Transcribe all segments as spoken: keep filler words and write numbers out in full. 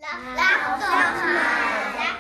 Sag doch mal.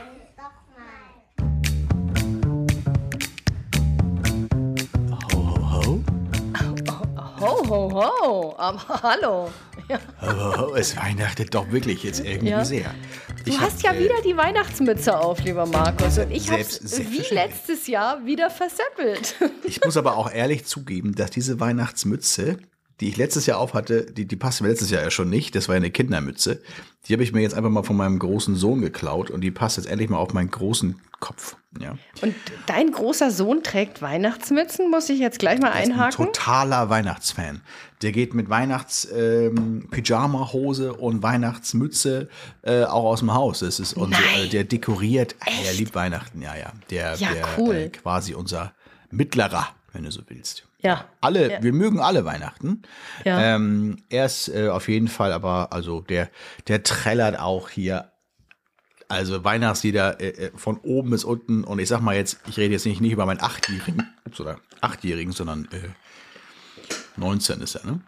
Sag doch mal. Ho, ho, ho. Ho, ho, ho. Aber hallo. Ja. Ho, ho, ho. Es weihnachtet doch wirklich jetzt irgendwie Ja. sehr. Du Ich hast hab, ja äh, wieder die Weihnachtsmütze auf, lieber Markus. Und ich habe selbst- es wie selbstverständlich. letztes Jahr wieder verseppelt. Ich muss aber auch ehrlich zugeben, dass diese Weihnachtsmütze, die ich letztes Jahr auf hatte, die, die passte mir letztes Jahr ja schon nicht. Das war ja eine Kindermütze. Die habe ich mir jetzt einfach mal von meinem großen Sohn geklaut und die passt jetzt endlich mal auf meinen großen Kopf. Ja. Und dein großer Sohn trägt Weihnachtsmützen, muss ich jetzt gleich mal Er ist ein einhaken. totaler Weihnachtsfan. Der geht mit Weihnachts-Pyjama-Hose und Weihnachtsmütze äh, auch aus dem Haus. Das ist unser, Nein. äh, der dekoriert. Äh, der liebt Weihnachten, ja, ja. Der, Ja, der cool. äh, quasi unser Mittlerer, wenn du so willst. Ja. Alle, Ja. wir mögen alle Weihnachten. Ja. Ähm, er ist äh, auf jeden Fall, aber also der, der trällert auch hier. Also Weihnachtslieder äh, von oben bis unten. Und ich sag mal jetzt, ich rede jetzt nicht, nicht über meinen Achtjährigen, ups, oder Achtjährigen, sondern äh, neunzehn ist er, ne?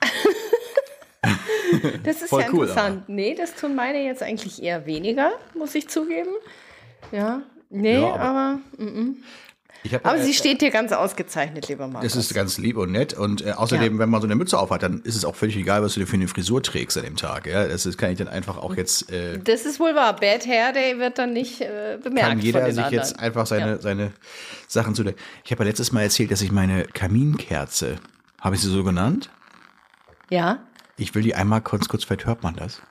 Das ist Voll ja cool, interessant. Nee, das tun meine jetzt eigentlich eher weniger, muss ich zugeben. Ja, nee, Ja, aber- aber, mm, Ich hab, aber äh, sie steht dir ganz ausgezeichnet, lieber Markus. Es ist ganz lieb und nett und äh, außerdem, Ja. wenn man so eine Mütze aufhat, dann ist es auch völlig egal, was du dir für eine Frisur trägst an dem Tag. Ja? Das ist, kann ich dann einfach auch jetzt, äh, Das ist wohl wahr. Bad Hair Day wird dann nicht äh, bemerkt kann von jeder den sich anderen. jetzt einfach seine, Ja. seine Sachen zu. Ich habe ja letztes Mal erzählt, dass ich meine Kaminkerze, habe ich sie so genannt? Ja, Ich will die einmal kurz, kurz, vielleicht hört man das.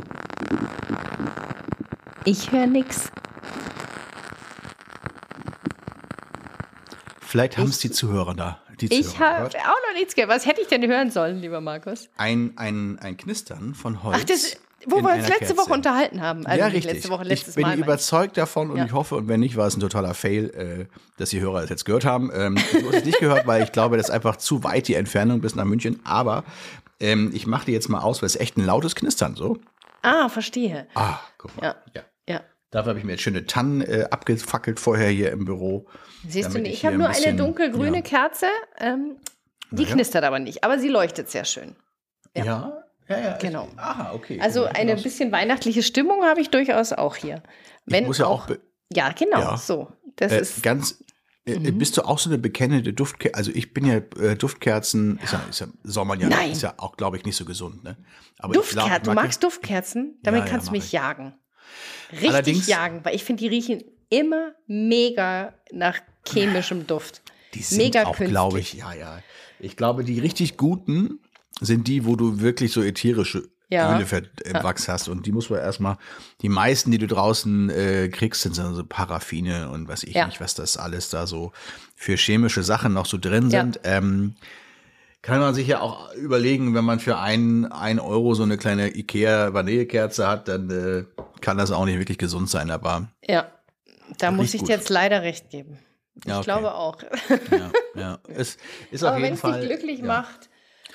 ich höre nix. Vielleicht haben es die Zuhörer da. Die Ich Zuhörer habe gehört. auch noch nichts gehört. Was hätte ich denn hören sollen, lieber Markus? Ein, ein, ein Knistern von Holz. Ach, das, wo in wir uns einer letzte Kerze. Woche unterhalten haben. Also ja, nicht richtig. letzte Woche, letztes ich bin Mal. meine ich. überzeugt davon und Ja. ich hoffe, und wenn nicht, war es ein totaler Fail, äh, dass die Hörer es jetzt gehört haben. Ähm, du hast es nicht gehört, weil ich glaube, das ist einfach zu weit die Entfernung bis nach München. Aber ähm, ich mache die jetzt mal aus, weil es echt ein lautes Knistern so. Ah, verstehe. Ah, guck mal. Ja. Ja. Ja. Dafür habe ich mir jetzt schöne Tannen äh, abgefackelt vorher hier im Büro. Siehst du damit nicht, ich hier habe ein nur eine bisschen- dunkelgrüne ja. Kerze. Ähm, die Na ja. knistert aber nicht, aber sie leuchtet sehr schön. Ja, ja, ja. ja Genau. Aha, okay. Also Guck mal, eine aus. bisschen weihnachtliche Stimmung habe ich durchaus auch hier. Wenn muss ja auch be- ja, genau, Ja. so. Das Äh, ist ganz. Äh, Mhm. Bist du auch so eine bekennende Duftkerze? Also ich bin ja äh, Duftkerzen, Ist, ja, ist ja soll man ja, Nein. ist ja auch, glaube ich, nicht so gesund, ne? Aber ich Duftkerzen. glaub, ich Du mag magst Duftkerzen? Damit Ja, ja, kannst du mag mich ich. jagen. Richtig Allerdings- jagen, weil ich finde, die riechen immer mega nach chemischem Duft. Die sind mega auch, künstlich. glaube ich, ja, ja. Ich glaube, die richtig guten sind die, wo du wirklich so ätherische Ja. Öle für im Wachs hast. Und die muss man erstmal, die meisten, die du draußen äh, kriegst, sind so Paraffine und weiß ich Ja. nicht, was das alles da so für chemische Sachen noch so drin Ja. sind. Ähm, kann man sich ja auch überlegen, wenn man für einen, einen Euro so eine kleine Ikea Vanillekerze hat, dann äh, kann das auch nicht wirklich gesund sein, aber Ja, da muss Riecht ich gut. dir jetzt leider recht geben. Ich Ja, okay. glaube auch. ja, ja. Es ist auf Aber wenn jeden es Fall. dich glücklich ja. macht,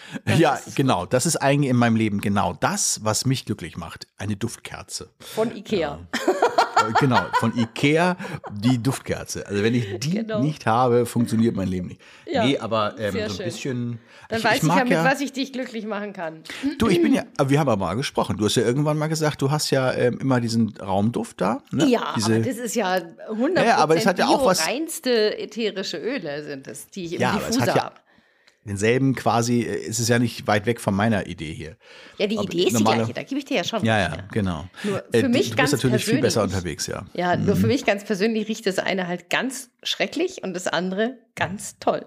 Ja, genau. Das ist eigentlich in meinem Leben genau das, was mich glücklich macht. Eine Duftkerze. von Ikea. Äh, genau, von Ikea die Duftkerze. Also wenn ich die Genau. nicht habe, funktioniert mein Leben nicht. Ja, nee, aber ähm, sehr so ein schön. bisschen. Dann ich, weiß ich ich, ja, mag mit ja, was ich dich glücklich machen kann. du, ich bin ja, aber wir haben aber mal gesprochen. Du hast ja irgendwann mal gesagt, du hast ja ähm, immer diesen Raumduft da. Ne? Ja, Diese, aber das ist ja hundert Prozent Ja, aber es hat ja auch was- reinste ätherische Öle sind es, die ich im Ja, aber es Diffuser hat ja- habe. denselben quasi, äh, ist es ja nicht weit weg von meiner Idee hier. Ja, die aber Idee ist die normale- gleiche, da gebe ich dir ja schon Ja, recht, ja, genau. Nur Äh, für du- mich du ganz bist natürlich viel besser persönlich- unterwegs, ja. Ja, nur für mich ganz persönlich riecht das eine halt ganz schrecklich und das andere ganz toll.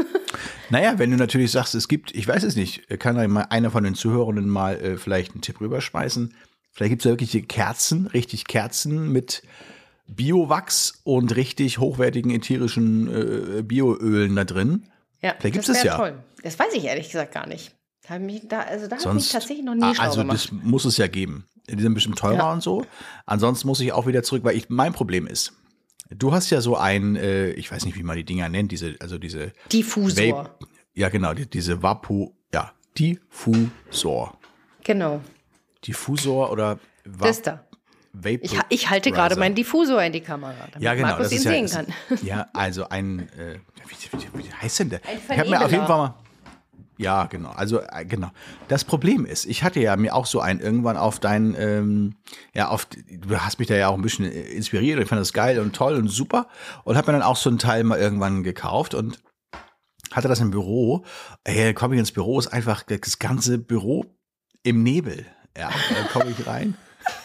Naja, wenn du natürlich sagst, es gibt, ich weiß es nicht, kann da mal einer von den Zuhörenden mal äh, vielleicht einen Tipp rüberschmeißen. Vielleicht gibt es ja wirklich die Kerzen, richtig Kerzen mit Biowachs und richtig hochwertigen ätherischen äh, Bioölen da drin. Ja, Vielleicht gibt's das das wär ja. toll. Das weiß ich ehrlich gesagt gar nicht. Da hab ich mich, da, also da habe ich mich Sonst, tatsächlich noch nie Ah, schlau also gemacht. das muss es ja geben. Die sind bestimmt teurer Ja. und so. Ansonsten muss ich auch wieder zurück, weil ich, mein Problem ist, du hast ja so ein, äh, ich weiß nicht, wie man die Dinger nennt, diese, also diese Diffusor. Vape- ja genau, die, diese Vapu, ja, Diffusor. Genau, Diffusor oder Va das da. Vapor Ich, ha- ich halte gerade meinen Diffusor in die Kamera, damit ja, genau, Markus das ihn ist ja, sehen ist, kann. Ja, also ein, äh, wie, wie, wie heißt denn der? Ein Ich habe mir auf jeden Vernebler. Fall mal, Ja, genau. Also äh, genau. Das Problem ist, ich hatte ja mir auch so einen irgendwann auf dein, ähm, ja, auf, du hast mich da ja auch ein bisschen äh, inspiriert. Ich fand das geil und toll und super und habe mir dann auch so ein Teil mal irgendwann gekauft und hatte das im Büro. Hey, komme ich ins Büro, ist einfach das ganze Büro im Nebel. Ja, da komme ich rein.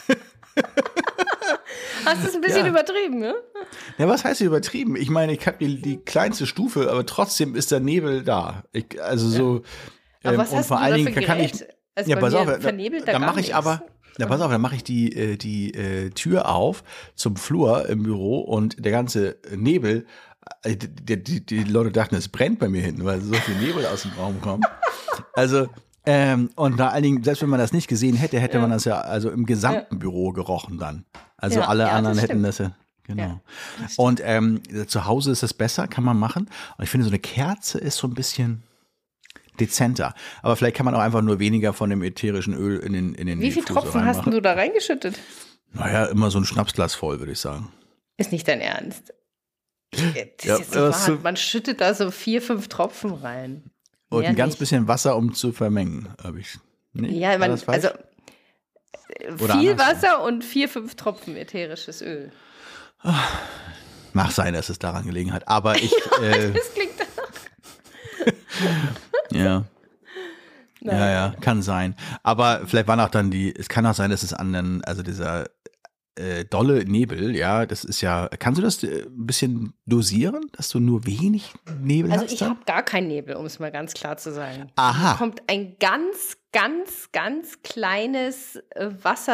Hast du es ein bisschen Ja. übertrieben, ne? Ja, was heißt übertrieben? Ich meine, ich habe die, die kleinste Stufe, aber trotzdem ist der Nebel da. Ich, also so. Aber ähm, was und hast vor du allen da Dingen für kann ich. Gerät? Also Ja, bei pass mir auf, da, vernebelt da da gar mache ich nichts. aber. Ja, pass auf, dann mache ich die, äh, die äh, Tür auf zum Flur im Büro und der ganze Nebel, äh, die, die, die Leute dachten, es brennt bei mir hinten, weil so viel Nebel aus dem Raum kommt. Also, ähm, und vor allen Dingen, selbst wenn man das nicht gesehen hätte, hätte Ja. man das ja also im gesamten Büro gerochen dann. Also Ja, alle ja, anderen das hätten stimmt. das ja. Genau. Ja, Und ähm, zu Hause ist das besser, kann man machen. Und ich finde, so eine Kerze ist so ein bisschen dezenter. Aber vielleicht kann man auch einfach nur weniger von dem ätherischen Öl in den in den Wie viele Diffusor Tropfen hast reinmachen. du da reingeschüttet? Naja, immer so ein Schnapsglas voll, würde ich sagen. Ist nicht dein Ernst. Das ist Ja, jetzt nicht das- wahr. Man schüttet da so vier, fünf Tropfen rein. Und Mehr ein ganz nicht. bisschen Wasser, um zu vermengen, habe ich. Nee, Ja, war man, das falsch? also äh, Oder viel andersrum. Wasser und vier, fünf Tropfen ätherisches Öl. Mag sein, dass es daran gelegen hat. Aber ich, äh, Das klingt ja. Ja, ja, kann sein. Aber vielleicht waren auch dann die, es kann auch sein, dass es an den, also dieser äh, dolle Nebel, ja, das ist ja, kannst du das äh, ein bisschen dosieren, dass du nur wenig Nebel Also hast? ich dann? habe gar keinen Nebel, um es mal ganz klar zu sagen. Aha. Da kommt ein ganz, ganz, ganz kleines äh,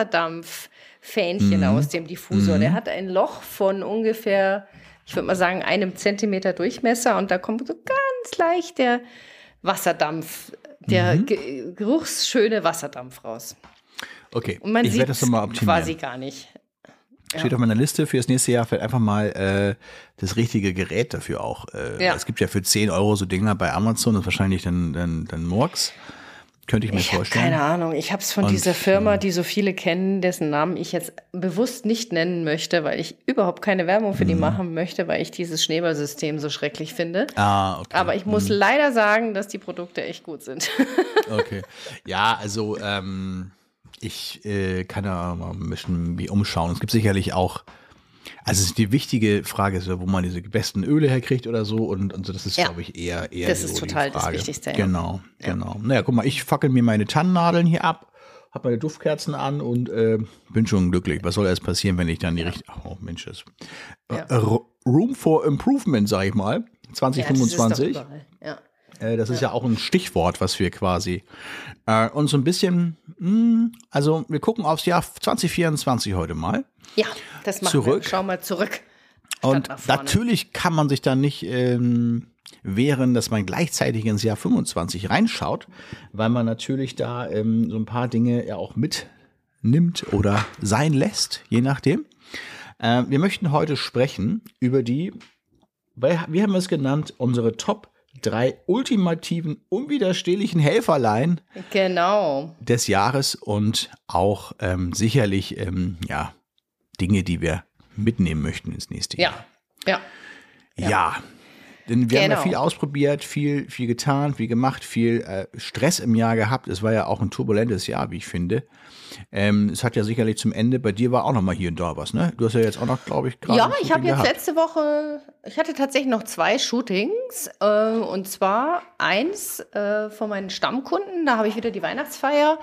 Wasserdampffähnchen Mhm. aus dem Diffusor. Mhm. Der hat ein Loch von ungefähr, ich würde mal sagen, einem Zentimeter Durchmesser und da kommt so ganz leicht der Wasserdampf, der Mhm. ge geruchsschöne Wasserdampf raus. Okay, Und man ich sieht werde das nochmal optimieren. quasi gar nicht. Steht auf meiner Liste fürs nächste Jahr vielleicht einfach mal äh, das richtige Gerät dafür auch. Äh, Ja. Es gibt ja für zehn Euro so Dinger bei Amazon, das ist wahrscheinlich dann, dann, dann Murks. Könnte ich mir Ich habe vorstellen. keine Ahnung. Ich habe es von Und, dieser Firma, ja. die so viele kennen, dessen Namen ich jetzt bewusst nicht nennen möchte, weil ich überhaupt keine Werbung für die machen möchte, weil ich dieses Schneeballsystem so schrecklich finde. Ah, okay. Aber ich muss leider sagen, dass die Produkte echt gut sind. Okay. Ja, also ähm, ich äh, kann da mal ein bisschen wie umschauen. Es gibt sicherlich auch, also es ist die wichtige Frage, ist, ja, wo man diese besten Öle herkriegt oder so und, und so, das ist, Ja. glaube ich, eher, eher Das so ist die total das Frage. Wichtigste, ja. Genau, genau. Naja, guck mal, ich fackel mir meine Tannennadeln hier ab, habe meine Duftkerzen an und äh, bin schon glücklich. Was soll erst passieren, wenn ich dann die richtige, oh Mensch, das Ja. äh, Room for Improvement, sag ich mal, zwanzig fünfundzwanzig. Ja, das ist doch überall. Ja. Äh, Das ist ja auch ein Stichwort, was wir quasi äh, uns so ein bisschen, mh, also wir gucken aufs Jahr zwanzig vierundzwanzig heute mal. ja, das machen Zurück. wir. Schau mal zurück. Und nach vorne. natürlich kann man sich da nicht ähm, wehren, dass man gleichzeitig ins Jahr fünfundzwanzig reinschaut, weil man natürlich da ähm, so ein paar Dinge ja auch mitnimmt oder sein lässt, je nachdem. Äh, wir möchten heute sprechen über die, weil wir haben es genannt, unsere Top drei ultimativen, unwiderstehlichen Helferlein Genau. des Jahres und auch ähm, sicherlich ähm, ja, Dinge, die wir mitnehmen möchten ins nächste Jahr. Ja. Ja. Ja, denn wir haben ja Genau. viel ausprobiert, viel, viel getan, viel gemacht, viel äh, Stress im Jahr gehabt. Es war ja auch ein turbulentes Jahr, wie ich finde. Ähm, es hat ja sicherlich zum Ende, bei dir war auch noch mal hier und da was, ne? Du hast ja jetzt auch noch, glaube ich, gerade Ja, ein ich Shooting habe jetzt gehabt. letzte Woche, ich hatte tatsächlich noch zwei Shootings äh, und zwar eins äh, von meinen Stammkunden, da habe ich wieder die Weihnachtsfeier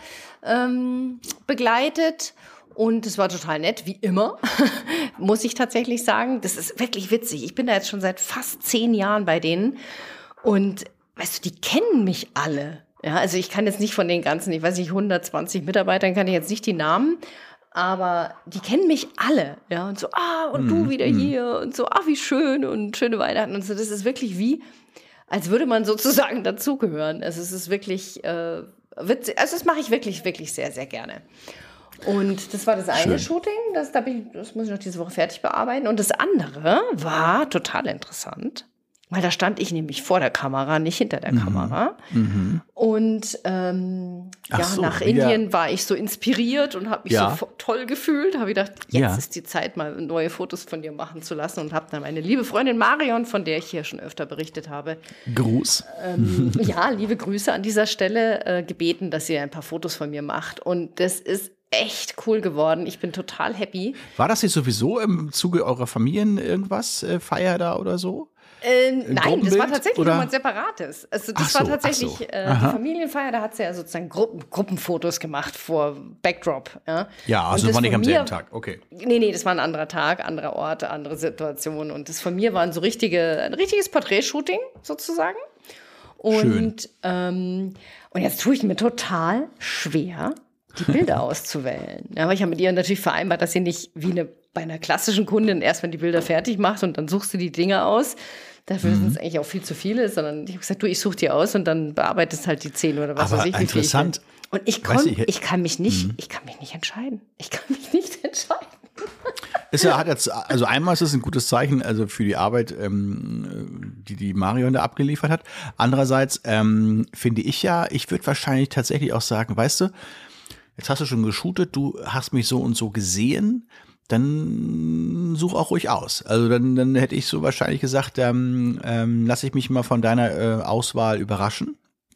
ähm, begleitet und es war total nett, wie immer, muss ich tatsächlich sagen. Das ist wirklich witzig. Ich bin da jetzt schon seit fast zehn Jahren bei denen und weißt du, die kennen mich alle. Ja, also ich kann jetzt nicht von den ganzen, ich weiß nicht, hundertzwanzig Mitarbeitern, kann ich jetzt nicht die Namen, aber die kennen mich alle, ja, und so, ah, und du wieder hier und so, ah, wie schön und schöne Weihnachten und so. Das ist wirklich wie, als würde man sozusagen dazugehören. Also es ist wirklich äh, witzig, also das mache ich wirklich, wirklich sehr, sehr gerne. Und das war das eine Schön. Shooting, das, da bin ich, das muss ich noch diese Woche fertig bearbeiten. Und das andere war total interessant. Weil da stand ich nämlich vor der Kamera, nicht hinter der Mhm. Kamera. Mhm. Und ähm, Ach ja, so, nach wieder- Indien war ich so inspiriert und habe mich Ja. so fo- toll gefühlt. Habe gedacht, jetzt Ja. ist die Zeit, mal neue Fotos von dir machen zu lassen. Und habe dann meine liebe Freundin Marion, von der ich hier schon öfter berichtet habe, Gruß. ähm, ja, liebe Grüße an dieser Stelle, äh, gebeten, dass sie ein paar Fotos von mir macht. Und das ist echt cool geworden. Ich bin total happy. War das nicht sowieso im Zuge eurer Familien irgendwas, äh, Feier da oder so? Äh, nein, das Gruppenbild, war tatsächlich oder? nochmal ein separates. Also das Ach so, war ach tatsächlich so. äh, die Aha. Familienfeier, da hat sie ja sozusagen Gruppen, Gruppenfotos gemacht vor Backdrop. Ja, Ja, also Und das das war nicht von am mir- selben Tag. Okay. Nee, nee, das war ein anderer Tag, andere Orte, andere Situationen. Und das von mir waren so richtige, ein richtiges Porträtshooting sozusagen. Und, Schön. ähm, und jetzt tue ich mir total schwer, die Bilder auszuwählen. Ja, aber ich habe mit ihr natürlich vereinbart, dass sie nicht wie eine, bei einer klassischen Kundin erstmal die Bilder fertig macht und dann suchst du die Dinge aus. Dafür Mhm. sind es eigentlich auch viel zu viele, sondern ich habe gesagt, du, ich suche die aus und dann bearbeitest halt die zehn oder was Aber weiß ich. wie viel ich will. interessant. Und ich, Weißt kon, du, ich- ich kann mich nicht, Mhm. ich kann mich nicht entscheiden. Ich kann mich nicht entscheiden. Ist ja, hat jetzt, also einmal ist es ein gutes Zeichen, also für die Arbeit, ähm, die die Marion da abgeliefert hat. Andererseits ähm, finde ich ja, ich würde wahrscheinlich tatsächlich auch sagen, weißt du, jetzt hast du schon geshootet, du hast mich so und so gesehen, dann such auch ruhig aus. Also dann, dann hätte ich so wahrscheinlich gesagt, ähm, ähm, lass ich mich mal von deiner äh, Auswahl überraschen.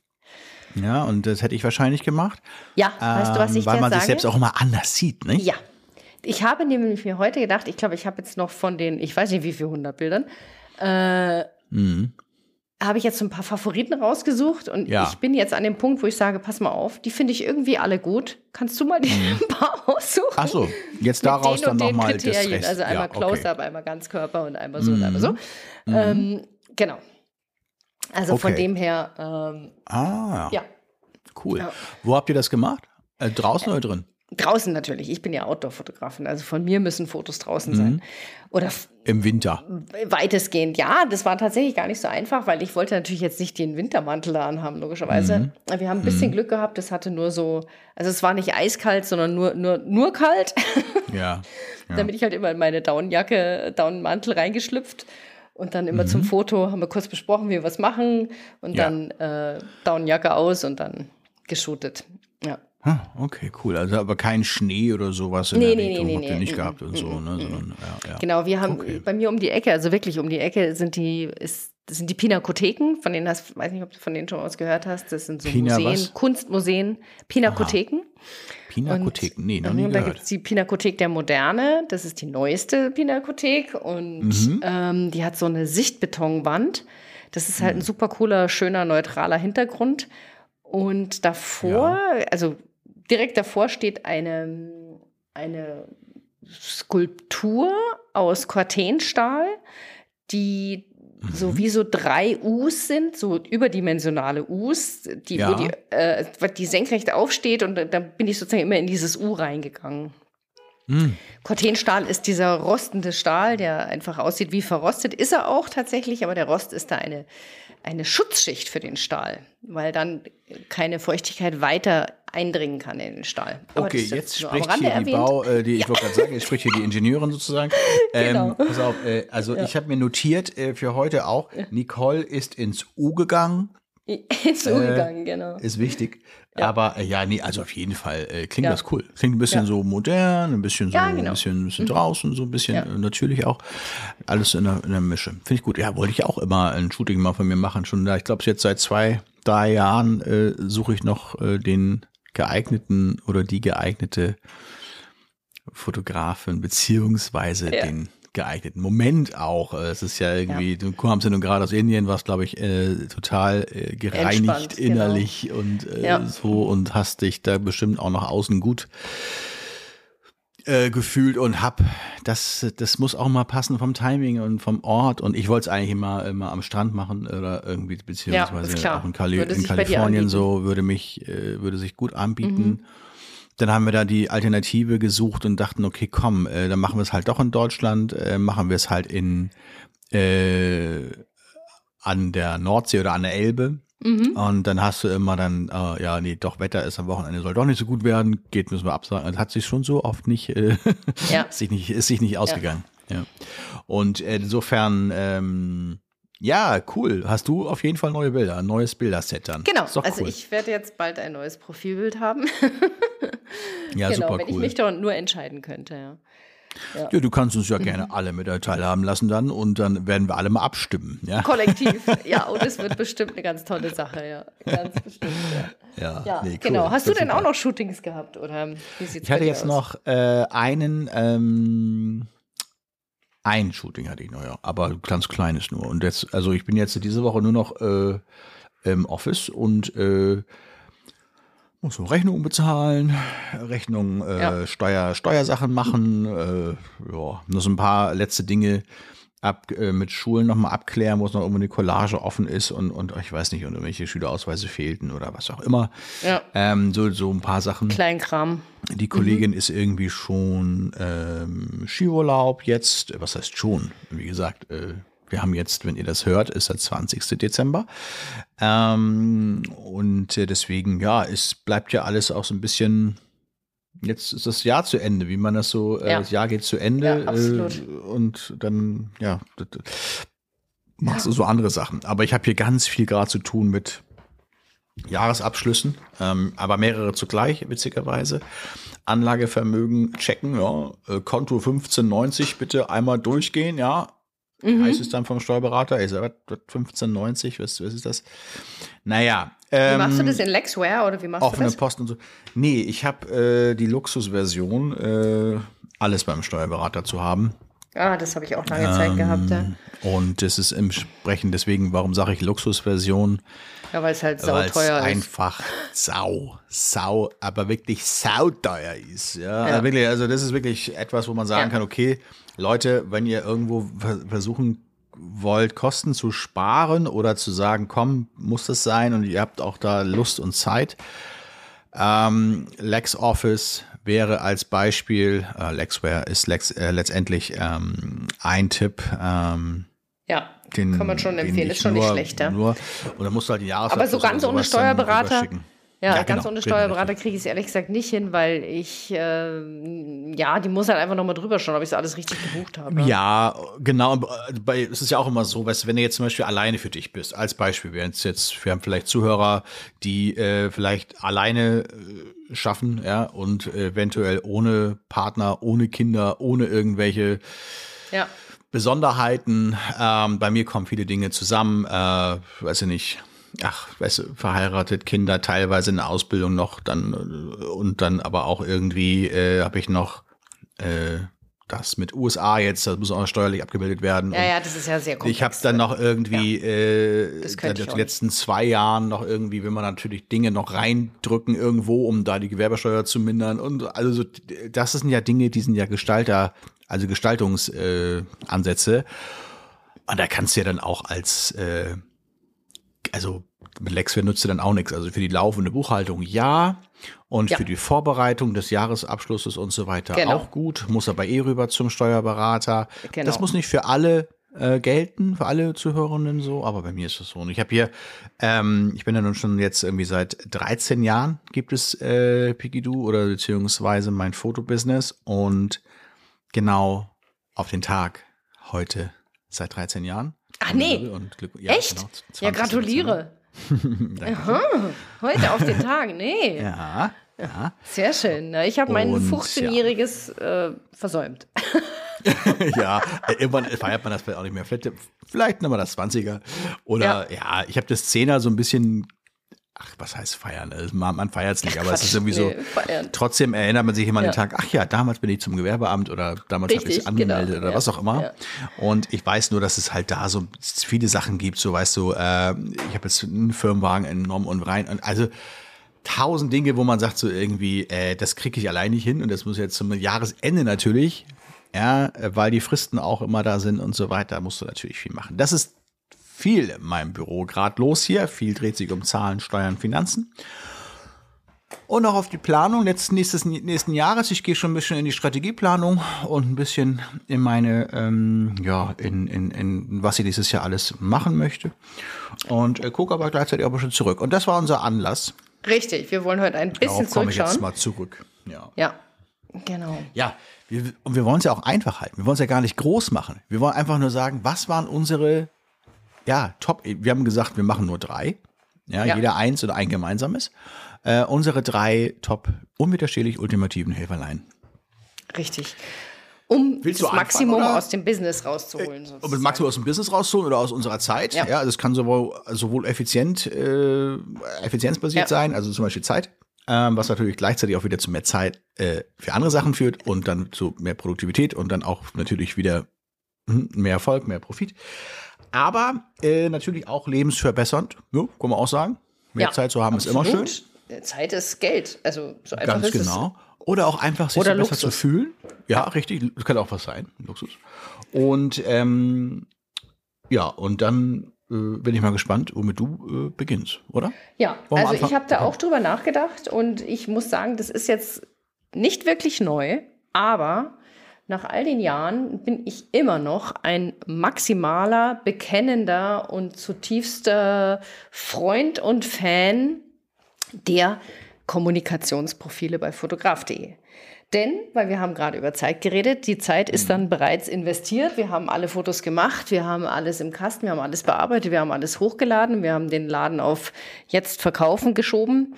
Ja, und das hätte ich wahrscheinlich gemacht. Ja, weißt du, was Ähm, ich Weil dir man sage? sich selbst auch immer anders sieht, ne? Ja. Ich habe nämlich mir heute gedacht, ich glaube, ich habe jetzt noch von den, ich weiß nicht wie viel hundert Bildern, äh, Mhm. habe ich jetzt so ein paar Favoriten rausgesucht und Ja. ich bin jetzt an dem Punkt, wo ich sage, pass mal auf, die finde ich irgendwie alle gut. Kannst du mal die ein paar aussuchen? Ach so, jetzt Mit daraus den und dann den nochmal das Kriterien. Rest. Also einmal Ja, okay. Close-Up, einmal Ganzkörper und einmal so und einmal so. Ähm, genau. Also von Okay. dem her, ähm, Ah, ja. cool. Ja. Wo habt ihr das gemacht? Äh, draußen oder drin? Draußen natürlich. Ich bin ja Outdoor-Fotografin. Also von mir müssen Fotos draußen Mhm. sein. Oder f- Im Winter. weitestgehend, ja. Das war tatsächlich gar nicht so einfach, weil ich wollte natürlich jetzt nicht den Wintermantel da anhaben, logischerweise. Mhm. Wir haben ein bisschen Glück gehabt. Das hatte nur so, also es war nicht eiskalt, sondern nur, nur, nur kalt. Ja. ja. Da bin ich halt immer in meine Daunenjacke, Daunenmantel reingeschlüpft. Und dann immer zum Foto haben wir kurz besprochen, wie wir was machen. Und Ja. dann äh, Daunenjacke aus und dann geshootet. Ja. Ah, okay, cool. Also aber kein Schnee oder sowas in Nee, der nee, Richtung nee, habt ihr nee, nicht nee, gehabt mm, und so, mm, ne? mm, Sondern, ja, ja. Genau, wir haben Okay. bei mir um die Ecke, also wirklich um die Ecke sind die, ist, das sind die Pinakotheken, von denen hast, weiß nicht, ob du von denen schon was gehört hast. Das sind so Pina Museen, was? Kunstmuseen, Pinakotheken. Pinakotheken, nee, noch nie Mhm, Da gehört. gibt es die Pinakothek der Moderne, das ist die neueste Pinakothek und Mhm. ähm, die hat so eine Sichtbetonwand. Das ist halt Mhm. ein super cooler, schöner, neutraler Hintergrund. Und davor, also direkt davor steht eine, eine Skulptur aus Cortenstahl, die so wie so drei U's sind, so überdimensionale U's, die, Ja. wo die, äh, die senkrecht aufsteht und da bin ich sozusagen immer in dieses U reingegangen. Hm. Cortenstahl ist dieser rostende Stahl, der einfach aussieht wie verrostet. Ist er auch tatsächlich, aber der Rost ist da eine, eine Schutzschicht für den Stahl, weil dann keine Feuchtigkeit weiter eindringen kann in den Stahl. Aber Okay, das ist jetzt nur am spricht Rande hier die erwähnt. Bau, äh, die, ich wollte gerade sagen, jetzt spricht hier die Ingenieurin sozusagen. Genau. Ähm, pass auf, äh, also ich habe mir notiert äh, für heute auch, Nicole ist ins U gegangen, Ist umgegangen, genau. ist wichtig. Aber äh, ja, nee, also auf jeden Fall äh, klingt Ja. das cool. Klingt ein bisschen Ja. so modern, ein bisschen so Ja, ein genau. bisschen, ein bisschen draußen, so ein bisschen Ja. äh, natürlich auch. Alles in der, in der Mische. Finde ich gut. Ja, wollte ich auch immer ein Shooting mal von mir machen. Schon da, ich glaube, jetzt seit zwei, drei Jahren äh, suche ich noch äh, den geeigneten oder die geeignete Fotografin, beziehungsweise Ja. den geeigneten Moment auch. Äh, Es ist ja irgendwie, du kommst ja nun gerade aus Indien, warst, glaube ich, äh, total äh, gereinigt Entspannt, genau. innerlich und äh, Ja. so und hast dich da bestimmt auch nach außen gut äh, gefühlt und hab, das, das muss auch mal passen vom Timing und vom Ort und ich wollte es eigentlich immer, immer am Strand machen oder irgendwie, beziehungsweise ist klar. auch in, Kali Würde in sich bei dir Kalifornien anbieten. so, würde mich, äh, würde sich gut anbieten. Mhm. Dann haben wir da die Alternative gesucht und dachten, okay, komm, äh, dann machen wir es halt doch in Deutschland, äh, machen wir es halt in äh, an der Nordsee oder an der Elbe. Mhm. Und dann hast du immer dann, äh, ja, nee, doch, Wetter ist am Wochenende, soll doch nicht so gut werden, geht, müssen wir absagen. Also hat sich schon so oft nicht, äh, Ja. ist sich nicht, ist sich nicht ausgegangen. Ja. Und äh, insofern, ähm, Ja, cool. Hast du auf jeden Fall neue Bilder, ein neues Bilderset dann. Genau, Ist doch also cool. ich werde jetzt bald ein neues Profilbild haben. Ja, genau, super wenn ich cool. mich da nur entscheiden könnte, ja. Ja, du kannst uns ja gerne alle mit teilhaben lassen dann und dann werden wir alle mal abstimmen. Ja, Kollektiv, ja, und es wird bestimmt eine ganz tolle Sache, ja. Ganz bestimmt, ja. ja, Ja, nee, cool. genau. Hast du Das denn ist auch super. noch Shootings gehabt, oder wie sieht's Ich hatte bei dir jetzt aus? noch äh, einen, ähm, ein Shooting hatte ich noch, ja, aber ganz kleines nur. Und jetzt, also ich bin jetzt diese Woche nur noch äh, im Office und äh, muss noch Rechnungen bezahlen, Rechnungen, äh, Ja. Steuer, Steuersachen machen, äh, ja, noch so ein paar letzte Dinge ab, äh, mit Schulen nochmal abklären, wo es noch irgendwo eine Collage offen ist und, und ich weiß nicht, und irgendwelche Schülerausweise fehlten oder was auch immer. Ja, Ähm, so, so ein paar Sachen. Kleinkram. Die Kollegin ist irgendwie schon ähm, Skiurlaub jetzt. Was heißt schon? Wie gesagt, äh, wir haben jetzt, wenn ihr das hört, ist der zwanzigsten Dezember. Ähm, und äh, deswegen, ja, es bleibt ja alles auch so ein bisschen. Jetzt ist das Jahr zu Ende, wie man das so, äh, Ja. das Jahr geht zu Ende. Ja, absolut. Äh, und dann, ja, das, das machst du so andere Sachen. Aber ich habe hier ganz viel gerade zu tun mit Jahresabschlüssen, ähm, aber mehrere zugleich, witzigerweise. Anlagevermögen checken, ja. Äh, Konto fünfzehn neunzig bitte einmal durchgehen, ja. Mhm. Heißt es dann vom Steuerberater, ich sag, was, fünfzehn neunzig, was, was ist das? Naja. Wie Ähm, machst du das in Lexware oder wie machst du offene das? Post und so. Nee, ich habe äh, die Luxusversion, äh, alles beim Steuerberater zu haben. Ah, das habe ich auch lange Zeit gehabt, ja. Und das ist entsprechend, deswegen, warum sage ich Luxusversion? Ja, weil es halt Weil es sauteuer ist. einfach sau, sau, aber wirklich sauteuer ist. Ja, Ja. Also wirklich, also das ist wirklich etwas, wo man sagen Ja. kann, okay, Leute, wenn ihr irgendwo ver- versuchen wollt, Kosten zu sparen oder zu sagen, komm, muss das sein und ihr habt auch da Lust und Zeit. Ähm, LexOffice wäre als Beispiel, äh, Lexware ist Lex, äh, letztendlich ähm, ein Tipp, ähm, Ja, den, kann man schon den empfehlen, ich ist schon nur, nicht schlecht, ja. Nur, und dann musst du halt die Aber Jahresabschlüsse so ganz oder ohne sowas dann Steuerberater, rüberschicken. ja, Ja, ganz genau, ohne richtig, Steuerberater richtig. kriege ich es ehrlich gesagt nicht hin, weil ich, ähm, ja, die muss halt einfach nochmal drüber schauen, ob ich es alles richtig gebucht habe. Ja, genau. Bei, es ist ja auch immer so, weißt du, wenn du jetzt zum Beispiel alleine für dich bist, als Beispiel, wir, jetzt, jetzt, wir haben vielleicht Zuhörer, die äh, vielleicht alleine äh, schaffen, ja, und eventuell ohne Partner, ohne Kinder, ohne irgendwelche Ja, Besonderheiten. Ähm, bei mir kommen viele Dinge zusammen, äh, weiß ich nicht. Ach, weißt du, verheiratet, Kinder, teilweise in der Ausbildung noch, dann äh, und dann aber auch irgendwie äh, habe ich noch äh, das mit U S A jetzt, das muss auch noch steuerlich abgebildet werden. ja, Und ja, das ist ja sehr komplex. ich habe dann noch irgendwie äh, Das könnte ich die auch letzten zwei Jahren noch irgendwie, will man natürlich Dinge noch reindrücken irgendwo, um da die Gewerbesteuer zu mindern. Und also so, das sind ja Dinge, die sind ja Gestalter, also Gestaltungsansätze. Äh, Ansätze. Und da kannst du ja dann auch als äh, also mit Lexware nutzt du dann auch nichts. Also für die laufende Buchhaltung ja und Ja. für die Vorbereitung des Jahresabschlusses und so weiter Genau. auch gut. Muss aber eh rüber zum Steuerberater. Genau. Das muss nicht für alle äh, gelten, für alle Zuhörenden so, aber bei mir ist das so. Und ich habe hier, ähm, ich bin ja nun schon jetzt irgendwie seit dreizehn Jahren gibt es äh, Pigidoo oder beziehungsweise mein Fotobusiness und genau auf den Tag heute seit dreizehn Jahren. Ach nee. Und Glück, ja, Echt? genau, Ja, zwanzig gratuliere. Aha, heute auf den Tag, nee. Ja, ja. Sehr schön. ne? Ich habe mein Und, fünfzehnjähriges äh, versäumt. Ja, äh, irgendwann feiert man das vielleicht auch nicht mehr. Vielleicht, vielleicht nochmal das zwanziger. Oder ja, ich habe das Zehner so ein bisschen, ach, was heißt feiern? Also, man man feiert es nicht, aber es ist irgendwie so, nee, feiern. trotzdem erinnert man sich immer an Ja. den Tag, ach ja, damals bin ich zum Gewerbeamt oder damals habe Richtig, ich angemeldet genau, oder ja, was auch immer. ja. Und ich weiß nur, dass es halt da so viele Sachen gibt, so weißt du, äh, ich habe jetzt einen Firmenwagen entnommen und rein. Und also tausend Dinge, wo man sagt so irgendwie, äh, das kriege ich allein nicht hin und das muss jetzt zum Jahresende natürlich, ja, äh, weil die Fristen auch immer da sind und so weiter, musst du natürlich viel machen. Das ist viel in meinem Büro gerade los hier. Viel dreht sich um Zahlen, Steuern, Finanzen. Und auch auf die Planung letzten nächstes, nächsten Jahres. Ich gehe schon ein bisschen in die Strategieplanung und ein bisschen in meine, ähm, ja, in, in, in was ich dieses Jahr alles machen möchte. Und äh, gucke aber gleichzeitig auch ein bisschen zurück. Und das war unser Anlass. Richtig, wir wollen heute ein bisschen Darauf komme ich jetzt zurückschauen. mal zurück. Ja. Ja, genau. Ja, wir, und wir wollen es ja auch einfach halten. Wir wollen es ja gar nicht groß machen. Wir wollen einfach nur sagen, was waren unsere ja, top. Wir haben gesagt, wir machen nur drei. Ja, Ja. jeder eins oder ein gemeinsames. Äh, unsere drei top unwiderstehlich ultimativen Helferlein. Richtig. Um Willst du das anfangen, Maximum oder? aus dem Business rauszuholen. Um das sozusagen. Maximum aus dem Business rauszuholen oder aus unserer Zeit. Ja, Ja. das kann sowohl, sowohl effizient, äh, effizienzbasiert Ja. sein, also zum Beispiel Zeit, ähm, was natürlich gleichzeitig auch wieder zu mehr Zeit äh, für andere Sachen führt und dann zu mehr Produktivität und dann auch natürlich wieder hm, mehr Erfolg, mehr Profit. Aber äh, natürlich auch lebensverbessernd, ja, kann man auch sagen. Mehr Ja, Zeit zu haben ist immer schön. absolut. Zeit ist Geld. Also so einfach Ganz ist genau. Oder auch einfach sich Oder so besser Luxus. zu fühlen. Ja, richtig. Das kann auch was sein. Luxus. Und ähm, ja, und dann äh, bin ich mal gespannt, womit du äh, beginnst, oder? es. Ja, Wollen wir also ich anfangen? habe da auch drüber nachgedacht und ich muss sagen, das ist jetzt nicht wirklich neu, aber nach all den Jahren bin ich immer noch ein maximaler, bekennender und zutiefster Freund und Fan der Kommunikationsprofile bei fotograf punkt de. Denn, weil wir haben gerade über Zeit geredet, die Zeit ist dann bereits investiert. Wir haben alle Fotos gemacht, wir haben alles im Kasten, wir haben alles bearbeitet, wir haben alles hochgeladen, wir haben den Laden auf jetzt verkaufen geschoben.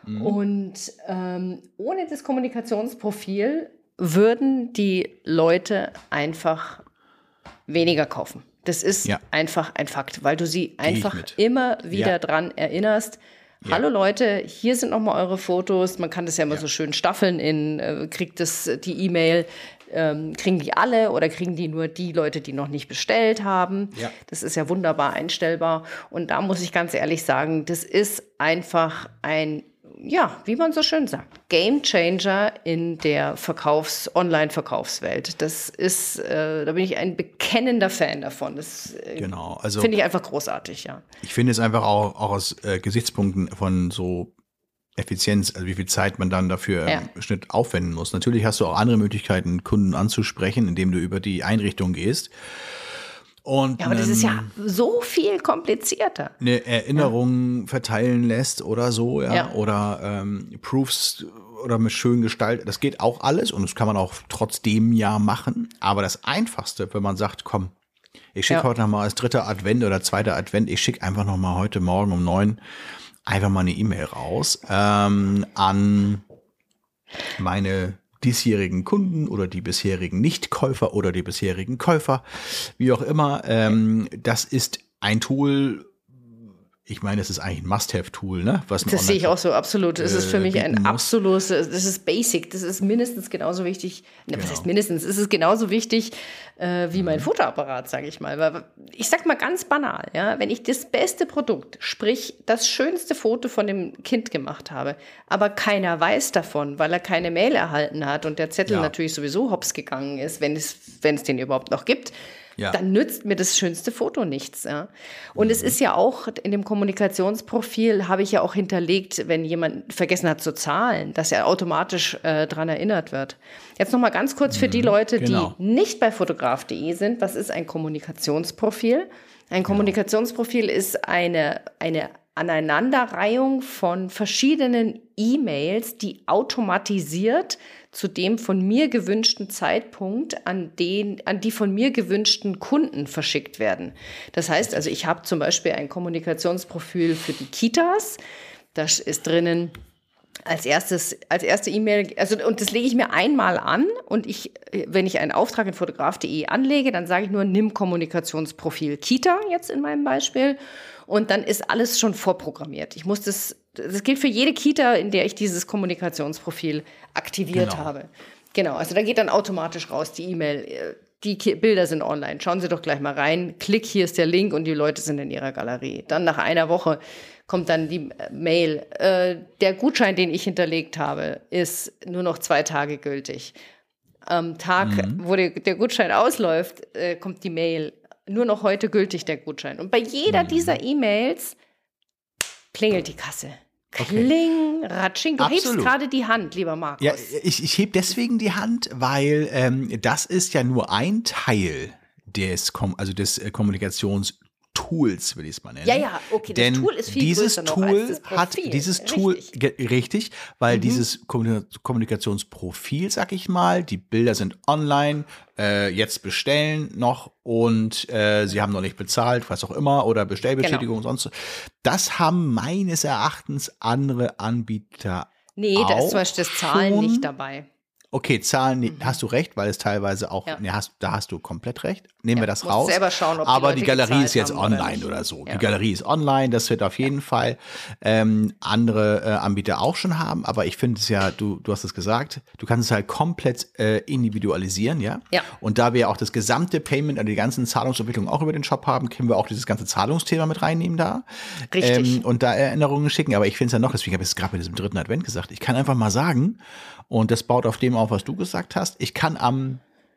Und ähm, ohne das Kommunikationsprofil würden die Leute einfach weniger kaufen. Das ist Ja. einfach ein Fakt, weil du sie ich einfach mit. immer wieder Ja. dran erinnerst. Ja. Hallo Leute, hier sind nochmal eure Fotos. Man kann das ja immer so schön staffeln in, äh, kriegt das die E-Mail, ähm, kriegen die alle oder kriegen die nur die Leute, die noch nicht bestellt haben. Ja. Das ist ja wunderbar einstellbar. Und da muss ich ganz ehrlich sagen, das ist einfach ein, ja, wie man so schön sagt, Game Changer in der Verkaufs-, Online-Verkaufswelt. Das ist, äh, da bin ich ein bekennender Fan davon. Das äh, Genau. Also finde ich einfach großartig, ja. ich finde es einfach auch, auch aus äh, Gesichtspunkten von so Effizienz, also wie viel Zeit man dann dafür Ja. im Schnitt aufwenden muss. Natürlich hast du auch andere Möglichkeiten, Kunden anzusprechen, indem du über die Einrichtung gehst. Und Ja, aber das ist ja einen- so viel komplizierter. eine Erinnerung verteilen lässt oder so, ja, Ja. oder ähm, Proofs oder mit schön gestaltet. Das geht auch alles und das kann man auch trotzdem ja machen. Aber das Einfachste, wenn man sagt, komm, ich schicke Ja. heute noch mal als dritter Advent oder zweiter Advent, ich schicke einfach noch mal heute Morgen um neun einfach mal eine E-Mail raus ähm, an meine diesjährigen Kunden oder die bisherigen Nichtkäufer oder die bisherigen Käufer, wie auch immer. Ähm, das ist ein Tool, ich meine, es ist eigentlich ein Must-Have-Tool, ne? Was ein Das sehe ich Online-Shop auch so, absolut. Es ist für äh, mich ein bieten muss. absolutes, das ist basic, das ist mindestens genauso wichtig, ne, was Genau. heißt mindestens, es ist genauso wichtig äh, wie mein Fotoapparat, sage ich mal. Weil, ich sag mal ganz banal, ja, wenn ich das beste Produkt, sprich das schönste Foto von dem Kind gemacht habe, aber keiner weiß davon, weil er keine Mail erhalten hat und der Zettel Ja. natürlich sowieso hops gegangen ist, wenn es, wenn es den überhaupt noch gibt, Ja. dann nützt mir das schönste Foto nichts. Ja. Und es ist ja auch, in dem Kommunikationsprofil habe ich ja auch hinterlegt, wenn jemand vergessen hat zu zahlen, dass er automatisch äh, dran erinnert wird. Jetzt noch mal ganz kurz für die Leute, genau. die nicht bei fotograf punkt de sind. Was ist ein Kommunikationsprofil? Ein Kommunikationsprofil ist eine, eine Aneinanderreihung von verschiedenen E-Mails, die automatisiert zu dem von mir gewünschten Zeitpunkt an den, an die von mir gewünschten Kunden verschickt werden. Das heißt also, ich habe zum Beispiel ein Kommunikationsprofil für die Kitas. Da ist drinnen als erstes, als erste E-Mail, also, und das lege ich mir einmal an und ich, wenn ich einen Auftrag in fotograf punkt de anlege, dann sage ich nur, nimm Kommunikationsprofil Kita, jetzt in meinem Beispiel, und dann ist alles schon vorprogrammiert. Ich muss das, das gilt für jede Kita, in der ich dieses Kommunikationsprofil aktiviert Genau. habe. Genau, also da geht dann automatisch raus die E-Mail. Die Ki- Bilder sind online. Schauen Sie doch gleich mal rein. Klick, hier ist der Link und die Leute sind in ihrer Galerie. Dann nach einer Woche kommt dann die äh, Mail. Äh, der Gutschein, den ich hinterlegt habe, ist nur noch zwei Tage gültig. Am Tag, wo der, der Gutschein ausläuft, äh, kommt die Mail. Nur noch heute gültig der Gutschein. Und bei jeder dieser E-Mails klingelt die Kasse. Okay. Kling, ratsching. Du hebst Absolut. gerade die Hand, lieber Markus. Ja, ich, ich heb deswegen die Hand, weil ähm, das ist ja nur ein Teil des, Kom also des äh, Kommunikationstools Tools, will ich es mal nennen. Ja, ja, okay, das Denn Tool ist viel dieses größer noch Tool als das Profil. hat dieses Tool Richtig. ge- richtig, weil Mhm. dieses Kommuni- Kommunikationsprofil, sag ich mal, die Bilder sind online, äh, jetzt bestellen noch und äh, sie haben noch nicht bezahlt, was auch immer, oder Bestellbestätigung Genau. und sonst. Das haben meines Erachtens andere Anbieter. Nee, da ist auch zum Beispiel das Zahlen schon. nicht dabei. Okay, Zahlen, nee, hast du recht, weil es teilweise auch, Ja. nee, hast, da hast du komplett recht. Nehmen Ja, wir das musst raus. selber schauen, ob die Aber Leute die Galerie gezahlt ist jetzt haben oder online nicht. oder so. Ja. Die Galerie ist online, das wird auf jeden Fall ähm, andere äh, Anbieter auch schon haben. Aber ich finde es ja, du, du hast es gesagt, du kannst es halt komplett äh, individualisieren, ja? Ja. Und da wir auch das gesamte Payment, also die ganzen Zahlungsentwicklungen auch über den Shop haben, können wir auch dieses ganze Zahlungsthema mit reinnehmen da. Richtig. Ähm, und da Erinnerungen schicken. Aber ich finde es ja noch, deswegen habe ich es gerade bei diesem dritten Advent gesagt, ich kann einfach mal sagen, und das baut auf dem auf, was du gesagt hast, ich kann am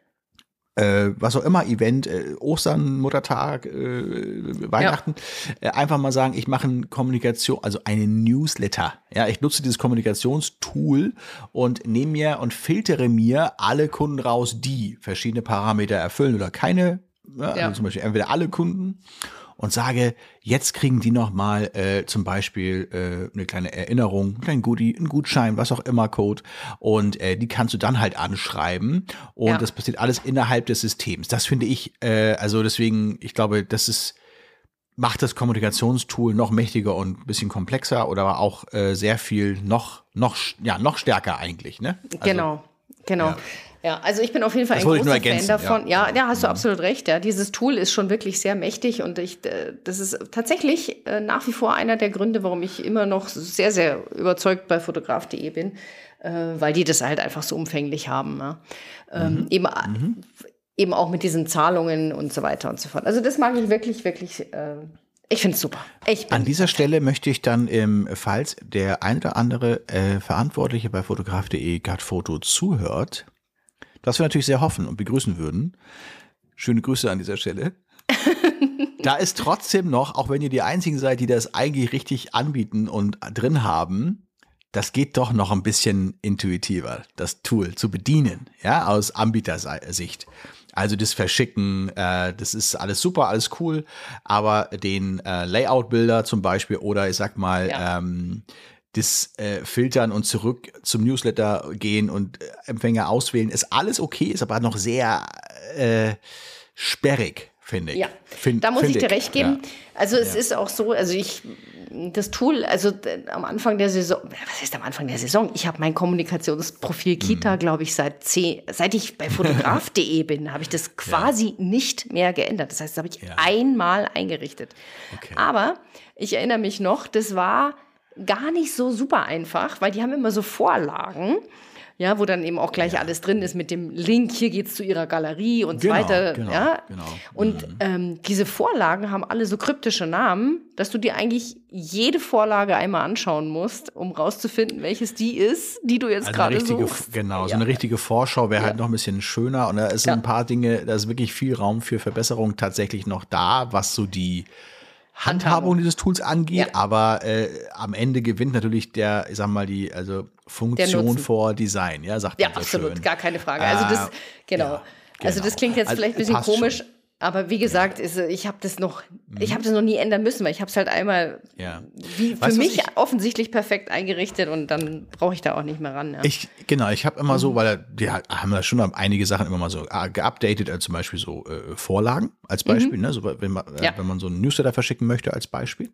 äh, was auch immer, Event, äh, Ostern, Muttertag, äh, Weihnachten, äh, einfach mal sagen, ich mache eine Kommunikation, also einen Newsletter. Ja, ich nutze dieses Kommunikationstool und nehme mir und filtere mir alle Kunden raus, die verschiedene Parameter erfüllen oder keine. Ja, also Ja. zum Beispiel entweder alle Kunden und sage, jetzt kriegen die nochmal äh, zum Beispiel äh, eine kleine Erinnerung, ein Goodie, ein Gutschein, was auch immer, Code. Und äh, die kannst du dann halt anschreiben. Und Ja. das passiert alles innerhalb des Systems. Das finde ich, äh, also deswegen, ich glaube, das ist, macht das Kommunikationstool noch mächtiger und ein bisschen komplexer oder aber auch äh, sehr viel noch, noch, ja, noch stärker eigentlich, ne? Also, Genau, genau. ja. Ja. also ich bin auf jeden Fall Das ein wollte ich nur großer Fan ergänzen, davon. Ja, ja. ja, hast du absolut recht. Ja, dieses Tool ist schon wirklich sehr mächtig und ich, äh, das ist tatsächlich äh, nach wie vor einer der Gründe, warum ich immer noch sehr, sehr überzeugt bei fotograf punkt de bin, äh, weil die das halt einfach so umfänglich haben. Ja. Ähm, Mhm. eben, mhm. eben auch mit diesen Zahlungen und so weiter und so fort. Also das mag ich wirklich, wirklich. Äh, Ich finde es super. Ich bin An dieser Stelle möchte ich dann, ähm, falls der ein oder andere äh, Verantwortliche bei fotograf punkt de Gutfoto zuhört, was wir natürlich sehr hoffen und begrüßen würden. Schöne Grüße an dieser Stelle. Da ist trotzdem noch, auch wenn ihr die Einzigen seid, die das eigentlich richtig anbieten und drin haben, das geht doch noch ein bisschen intuitiver, das Tool zu bedienen, ja, aus Anbietersicht. Also das Verschicken, äh, das ist alles super, alles cool, aber den äh, Layout-Bilder zum Beispiel oder ich sag mal, Ja. ähm, das äh, Filtern und zurück zum Newsletter gehen und äh, Empfänger auswählen, ist alles okay, ist aber noch sehr äh, sperrig, finde ich. Ja, Find, da muss find ich dir recht geben. Ja. Also es Ja. ist auch so, also ich, das Tool, also d- am Anfang der Saison, was heißt am Anfang der Saison? Ich habe mein Kommunikationsprofil Kita, Mhm. glaube ich, seit zehn, seit ich bei fotograf punkt de bin, habe ich das quasi nicht mehr geändert. Das heißt, das habe ich Ja. einmal eingerichtet. Okay. Aber ich erinnere mich noch, das war gar nicht so super einfach, weil die haben immer so Vorlagen. Ja, wo dann eben auch gleich alles drin ist mit dem Link, hier geht's zu ihrer Galerie und Genau, so weiter. genau, ja. genau. Und ähm, diese Vorlagen haben alle so kryptische Namen, dass du dir eigentlich jede Vorlage einmal anschauen musst, um rauszufinden, welches die ist, die du jetzt Also eine gerade richtige, suchst. genau, so Ja. eine richtige Vorschau wäre halt Ja. noch ein bisschen schöner und da ist Ja. ein paar Dinge, da ist wirklich viel Raum für Verbesserung tatsächlich noch da, was so die Handhabung Handhabung. dieses Tools angeht, Ja. aber äh, am Ende gewinnt natürlich der, ich sag mal, die, also Funktion Nutzen. vor Design, ja, sagt Ja, man so absolut, schön. gar keine Frage. Also das, Äh, genau. ja, Also genau. das klingt jetzt Also, vielleicht ein bisschen passt komisch, schon. aber wie gesagt, ist, äh, ich habe das noch, ich habe das noch nie ändern müssen, weil ich habe es halt einmal Ja. wie, für Weißt du, was mich ich- offensichtlich perfekt eingerichtet und dann brauche ich da auch nicht mehr ran. Ja. Ich, genau, ich habe immer Mhm. so, weil die haben da schon einige Sachen immer mal so äh, geupdatet, also zum Beispiel so äh, Vorlagen als Beispiel, ne, so, wenn, man, äh, Mhm. Ja. wenn man so einen Newsletter verschicken möchte als Beispiel.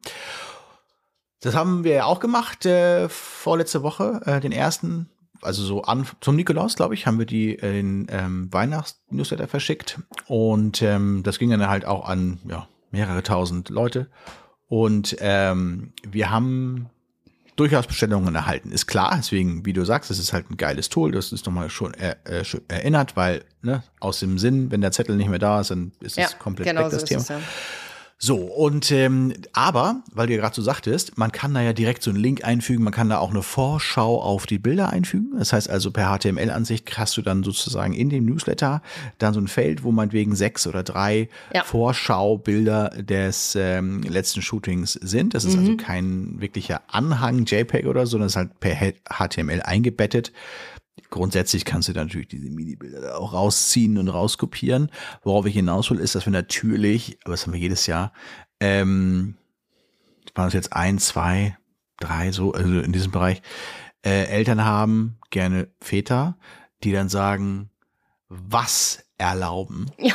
Das haben wir ja auch gemacht äh, vorletzte Woche, äh, den ersten, also so an, zum Nikolaus, glaube ich, haben wir die äh, den ähm, Weihnachts-Newsletter verschickt und ähm, das ging dann halt auch an ja, mehrere tausend Leute und ähm, wir haben durchaus Bestellungen erhalten, ist klar. Deswegen, wie du sagst, das ist halt ein geiles Tool. Das ist nochmal schon er, äh, schon erinnert, weil ne, aus dem Sinn, wenn der Zettel nicht mehr da ist, dann ist ja, es komplett genau weg, das so Thema. ist es, ja. So, und ähm, aber, weil du ja gerade so sagtest, man kann da ja direkt so einen Link einfügen, man kann da auch eine Vorschau auf die Bilder einfügen. Das heißt also, per H T M L-Ansicht hast du dann sozusagen in dem Newsletter dann so ein Feld, wo meinetwegen sechs oder drei Ja. Vorschaubilder des ähm, letzten Shootings sind. Das ist also kein wirklicher Anhang JPEG oder so, sondern es ist halt per H T M L eingebettet. Grundsätzlich kannst du dann natürlich diese Mini-Bilder da auch rausziehen und rauskopieren. Worauf ich hinaus will, ist, dass wir natürlich, aber das haben wir jedes Jahr, ähm, waren es jetzt ein, zwei, drei, so, also in diesem Bereich, äh, Eltern haben, gerne Väter, die dann sagen, was erlauben, Ja.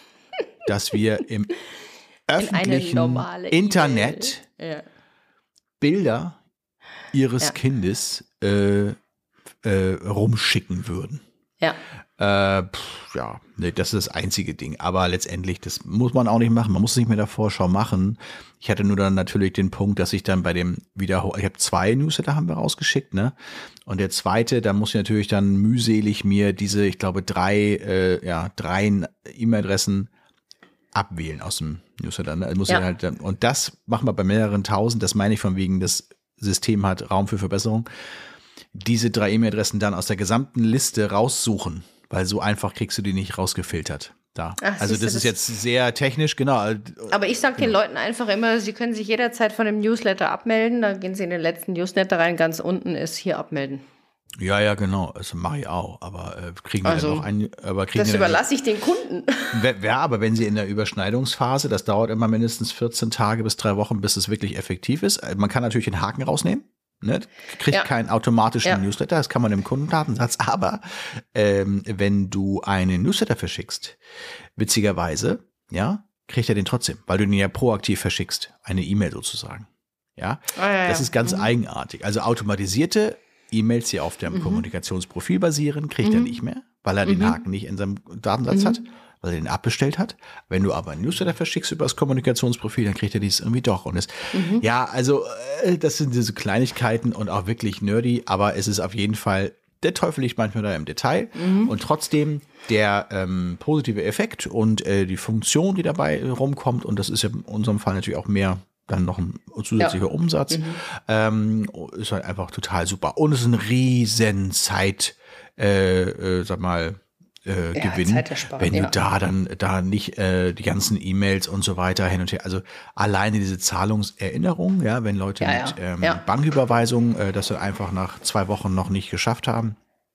dass wir im In eine öffentlichen normale Internet E-Mail. Ja. Bilder ihres Ja. Kindes äh, äh, rumschicken würden. Ja. Äh, pff, ja, nee, das ist das einzige Ding. Aber letztendlich, das muss man auch nicht machen. Man muss es nicht mehr der Vorschau machen. Ich hatte nur dann natürlich den Punkt, dass ich dann bei dem Wiederhol, ich habe zwei Newsletter haben wir rausgeschickt, ne? Und der zweite, da muss ich natürlich dann mühselig mir diese, ich glaube, drei, äh, ja, drei E-Mail-Adressen abwählen aus dem Newsletter. Ne? Muss Ja. ich halt, und das machen wir bei mehreren tausend. Das meine ich von wegen, das System hat Raum für Verbesserung. Diese drei E-Mail-Adressen dann aus der gesamten Liste raussuchen, weil so einfach kriegst du die nicht rausgefiltert. Da. Ach, Also siehst du, das ist das- jetzt sehr technisch, genau. Aber ich sage den Leuten einfach immer, sie können sich jederzeit von dem Newsletter abmelden. Dann gehen sie in den letzten Newsletter rein. Ganz unten ist hier abmelden. Ja, ja, genau. Das mache ich auch. Aber äh, kriegen wir Also, dann noch ein, aber kriegen Das wir dann- überlasse ich den Kunden. Ja, aber wenn sie in der Überschneidungsphase, das dauert immer mindestens vierzehn Tage bis drei Wochen, bis es wirklich effektiv ist. Man kann natürlich den Haken rausnehmen. Ne? Kriegt Ja. keinen automatischen Ja. Newsletter, das kann man im Kundendatensatz. Aber ähm, wenn du einen Newsletter verschickst, witzigerweise, ja, kriegt er den trotzdem, weil du den ja proaktiv verschickst. Eine E-Mail sozusagen. Ja, Ah, ja, das ja. ist ganz eigenartig. Also automatisierte E-Mails, die auf dem Kommunikationsprofil basieren, kriegt er nicht mehr, weil er den Haken nicht in seinem Datensatz hat, weil er den abbestellt hat. Wenn du aber einen Newsletter verschickst über das Kommunikationsprofil, dann kriegt er dies irgendwie doch. Und es, ja, also äh, das sind diese Kleinigkeiten und auch wirklich nerdy, aber es ist auf jeden Fall, der Teufel liegt manchmal da im Detail. Und trotzdem der ähm, positive Effekt und äh, die Funktion, die dabei rumkommt, und das ist ja in unserem Fall natürlich auch mehr dann noch ein zusätzlicher Ja. Umsatz, ähm, ist halt einfach total super. Und es ist ein riesen Zeit, äh, äh, sag mal, äh, Ja, Gewinn, Zeitersparnis, wenn du ja. da dann da nicht äh, die ganzen E-Mails und so weiter hin und her, also alleine diese Zahlungserinnerung, ja, wenn Leute Ja, mit ja, ähm, ja. Banküberweisung äh, das dann einfach nach zwei Wochen noch nicht geschafft haben,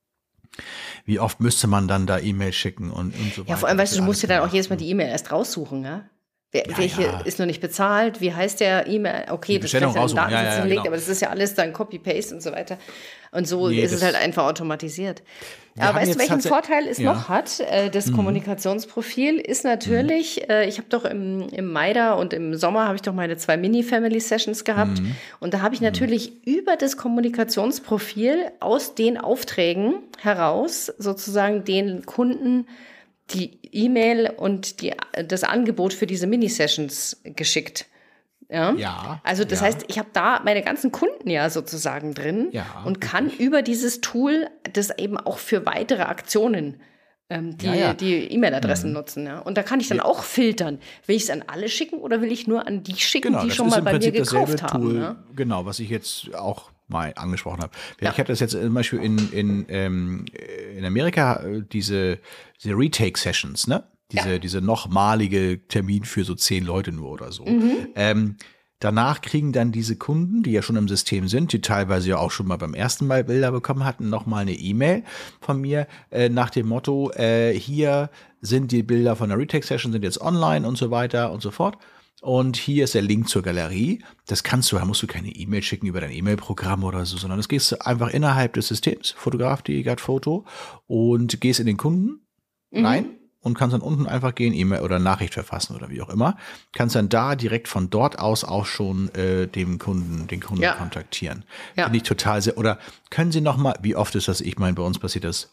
wie oft müsste man dann da E-Mails schicken und, und so weiter. Ja, vor allem, weißt du, du Das musst dir alles dann auch gemacht. jedes Mal die E-Mail erst raussuchen, ja? Wer, Ja, welche ja. ist noch nicht bezahlt? Wie heißt der E-Mail? Okay, Die das Bestellung ist vielleicht raussuchen, ja, Datensatz ja, hinterlegt, genau. aber das ist ja alles dann Copy-Paste und so weiter. Und so Nee, ist es das- halt einfach automatisiert. Wir Aber haben weißt du, jetzt welchen tatsä- Vorteil es Ja. Mhm. noch hat? Äh, das Kommunikationsprofil ist natürlich, äh, ich habe doch im, im Mai da und im Sommer habe ich doch meine zwei Mini-Family-Sessions gehabt. Mhm. Und da habe ich natürlich über das Kommunikationsprofil aus den Aufträgen heraus sozusagen den Kunden die E-Mail und die, das Angebot für diese Mini-Sessions geschickt. Ja. Ja, Also das ja. heißt, ich habe da meine ganzen Kunden ja sozusagen drin Ja, und kann über dieses Tool das eben auch für weitere Aktionen ähm, die Ja, ja. die E-Mail-Adressen nutzen. Ja. Und da kann ich dann auch filtern. Will ich es an alle schicken oder will ich nur an die schicken, die das schon ist mal im bei mir Prinzip gekauft dasselbe haben? Tool, Ja. genau, was ich jetzt auch mal angesprochen habe. Ja. Ich habe das jetzt zum Beispiel in, in, ähm, in Amerika, äh, diese, diese Retake-Sessions, ne? Diese, Ja. diese nochmalige Termin für so zehn Leute nur oder so. Mhm. Ähm, danach kriegen dann diese Kunden, die ja schon im System sind, die teilweise ja auch schon mal beim ersten Mal Bilder bekommen hatten, nochmal eine E-Mail von mir äh, nach dem Motto, äh, hier sind die Bilder von der Retake-Session, sind jetzt online und so weiter und so fort. Und hier ist der Link zur Galerie. Das kannst du, da musst du keine E-Mail schicken über dein E-Mail-Programm oder so, sondern das gehst du einfach innerhalb des Systems, Fotograf punkt de, Got Photo, und gehst in den Kunden rein und kannst dann unten einfach gehen, E-Mail oder Nachricht verfassen oder wie auch immer. Kannst dann da direkt von dort aus auch schon äh, dem Kunden, den Kunden Ja. kontaktieren. Ja. Finde ich total sehr. Oder können Sie noch mal, wie oft ist das? Ich meine, bei uns passiert das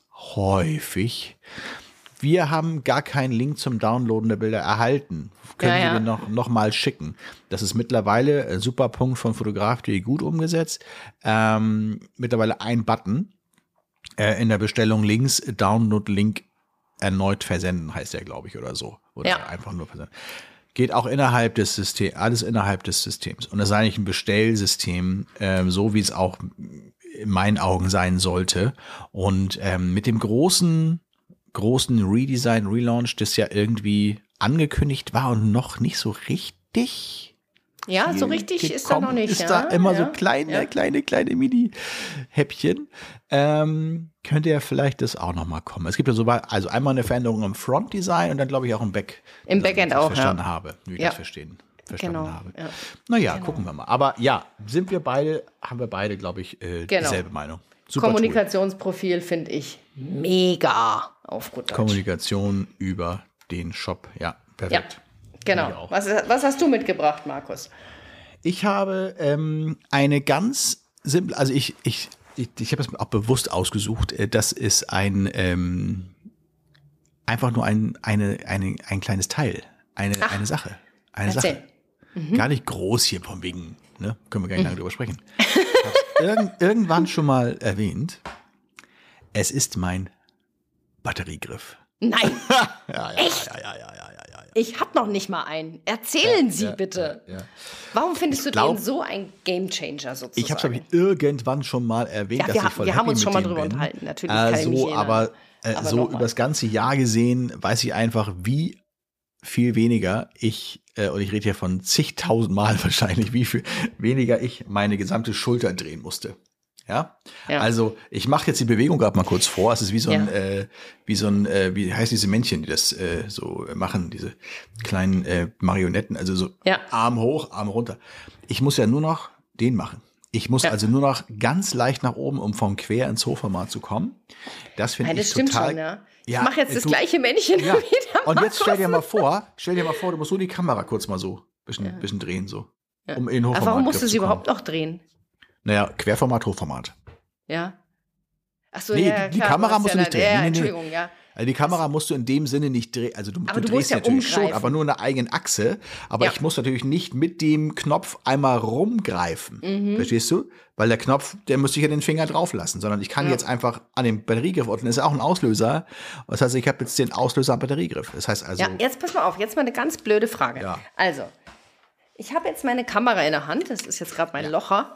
häufig. Wir haben gar keinen Link zum Downloaden der Bilder erhalten. Können Ja, Sie ja. den noch, noch mal schicken? Das ist mittlerweile ein super Punkt von Fotograf punkt de gut umgesetzt. Ähm, mittlerweile ein Button äh, in der Bestellung links, Download-Link erneut versenden, heißt der, glaube ich, oder so. Oder Ja. einfach nur versenden. Geht auch innerhalb des Systems, alles innerhalb des Systems. Und das ist eigentlich ein Bestellsystem, ähm, so wie es auch in meinen Augen sein sollte. Und ähm, mit dem großen, großen Redesign, Relaunch, das ja irgendwie angekündigt war und noch nicht so richtig Ja, so viel richtig ist da noch gekommen, nicht. Ist ja? da immer ja. so kleine, Ja. kleine, kleine Mini-Häppchen. Ähm, könnte ja vielleicht das auch nochmal kommen. Es gibt ja so, also einmal eine Veränderung im Front-Design und dann glaube ich auch im Back. Im wenn ich Backend das auch, verstanden ja. habe, wie ich Ja. das verstehen, verstanden genau, habe. ja. Naja, Genau. gucken wir mal. Aber ja, sind wir beide, haben wir beide, glaube ich, äh, Genau. dieselbe Meinung. Super Kommunikationsprofil finde ich mega auf gut Deutsch. Kommunikation über den Shop, ja, perfekt. Ja, genau. Ich auch. Was, was hast du mitgebracht, Markus? Ich habe ähm, eine ganz simple, also ich, ich, ich, ich habe es mir auch bewusst ausgesucht. äh, Das ist ein ähm, einfach nur ein, eine, eine, ein kleines Teil, eine, Ach, eine Sache. Eine erzähl. Sache. Gar nicht groß hier von wegen, ne? Können wir gar nicht lange drüber sprechen. Ich habe irgend, irgendwann schon mal erwähnt. Es ist mein Batteriegriff. Nein, Ja, ja, Echt? ja, ja, ja, ja, ja, ja. ich habe noch nicht mal einen. Erzählen Sie ja, bitte. ja, ja. Warum findest du glaub- den so ein Gamechanger sozusagen? Ich habe es, glaube ich, irgendwann schon mal erwähnt, Ja, dass wir ich haben- voll wir haben happy uns mit schon mal dem drüber bin. unterhalten, natürlich Äh, kann ich mich so, erinnern. aber, äh, Aber so noch mal. über das ganze Jahr gesehen weiß ich einfach, wie viel weniger ich, äh, und ich rede hier von zigtausend Mal wahrscheinlich, wie viel weniger ich meine gesamte Schulter drehen musste. Ja, Ja. also ich mache jetzt die Bewegung gerade mal kurz vor. Es ist wie so ein, Ja. äh, wie so ein, äh, wie heißt diese Männchen, die das äh, so machen, diese kleinen äh, Marionetten, also so Ja. Arm hoch, Arm runter. Ich muss ja nur noch den machen. Ich muss Ja. also nur noch ganz leicht nach oben, um vom Quer ins Hochformat zu kommen. Das finde Ja, das ich stimmt total. schon, ja. Ich Ja, mache jetzt das du- gleiche Männchen Ja. wieder. Und jetzt stell dir Markus. mal vor, stell dir mal vor, du musst so die Kamera kurz mal so bisschen, bisschen drehen, so. Ja. Um in den Aber Hochformat warum musst du zu sie kommen. überhaupt noch drehen? Naja, Querformat, Hochformat. Ja. Ach so, Nee, ja, ja, die- die klar, Kamera hast musst ja du nicht dann- drehen. Ja, Nee, nee, nee. Entschuldigung, ja. Also die Kamera musst du in dem Sinne nicht drehen. Also du, Aber du du musst drehst ja natürlich schon, umgreifen. aber nur in der eigenen Achse. Aber Ja. ich muss natürlich nicht mit dem Knopf einmal rumgreifen. Mhm. Verstehst du? Weil der Knopf, der müsste ich ja den Finger drauf lassen, sondern ich kann Ja. jetzt einfach an den Batteriegriff unten ist ja auch ein Auslöser. Das heißt, ich habe jetzt den Auslöser am Batteriegriff. Das heißt also, Ja, jetzt pass mal auf, jetzt mal eine ganz blöde Frage. Ja. Also, ich habe jetzt meine Kamera in der Hand, das ist jetzt gerade mein Locher.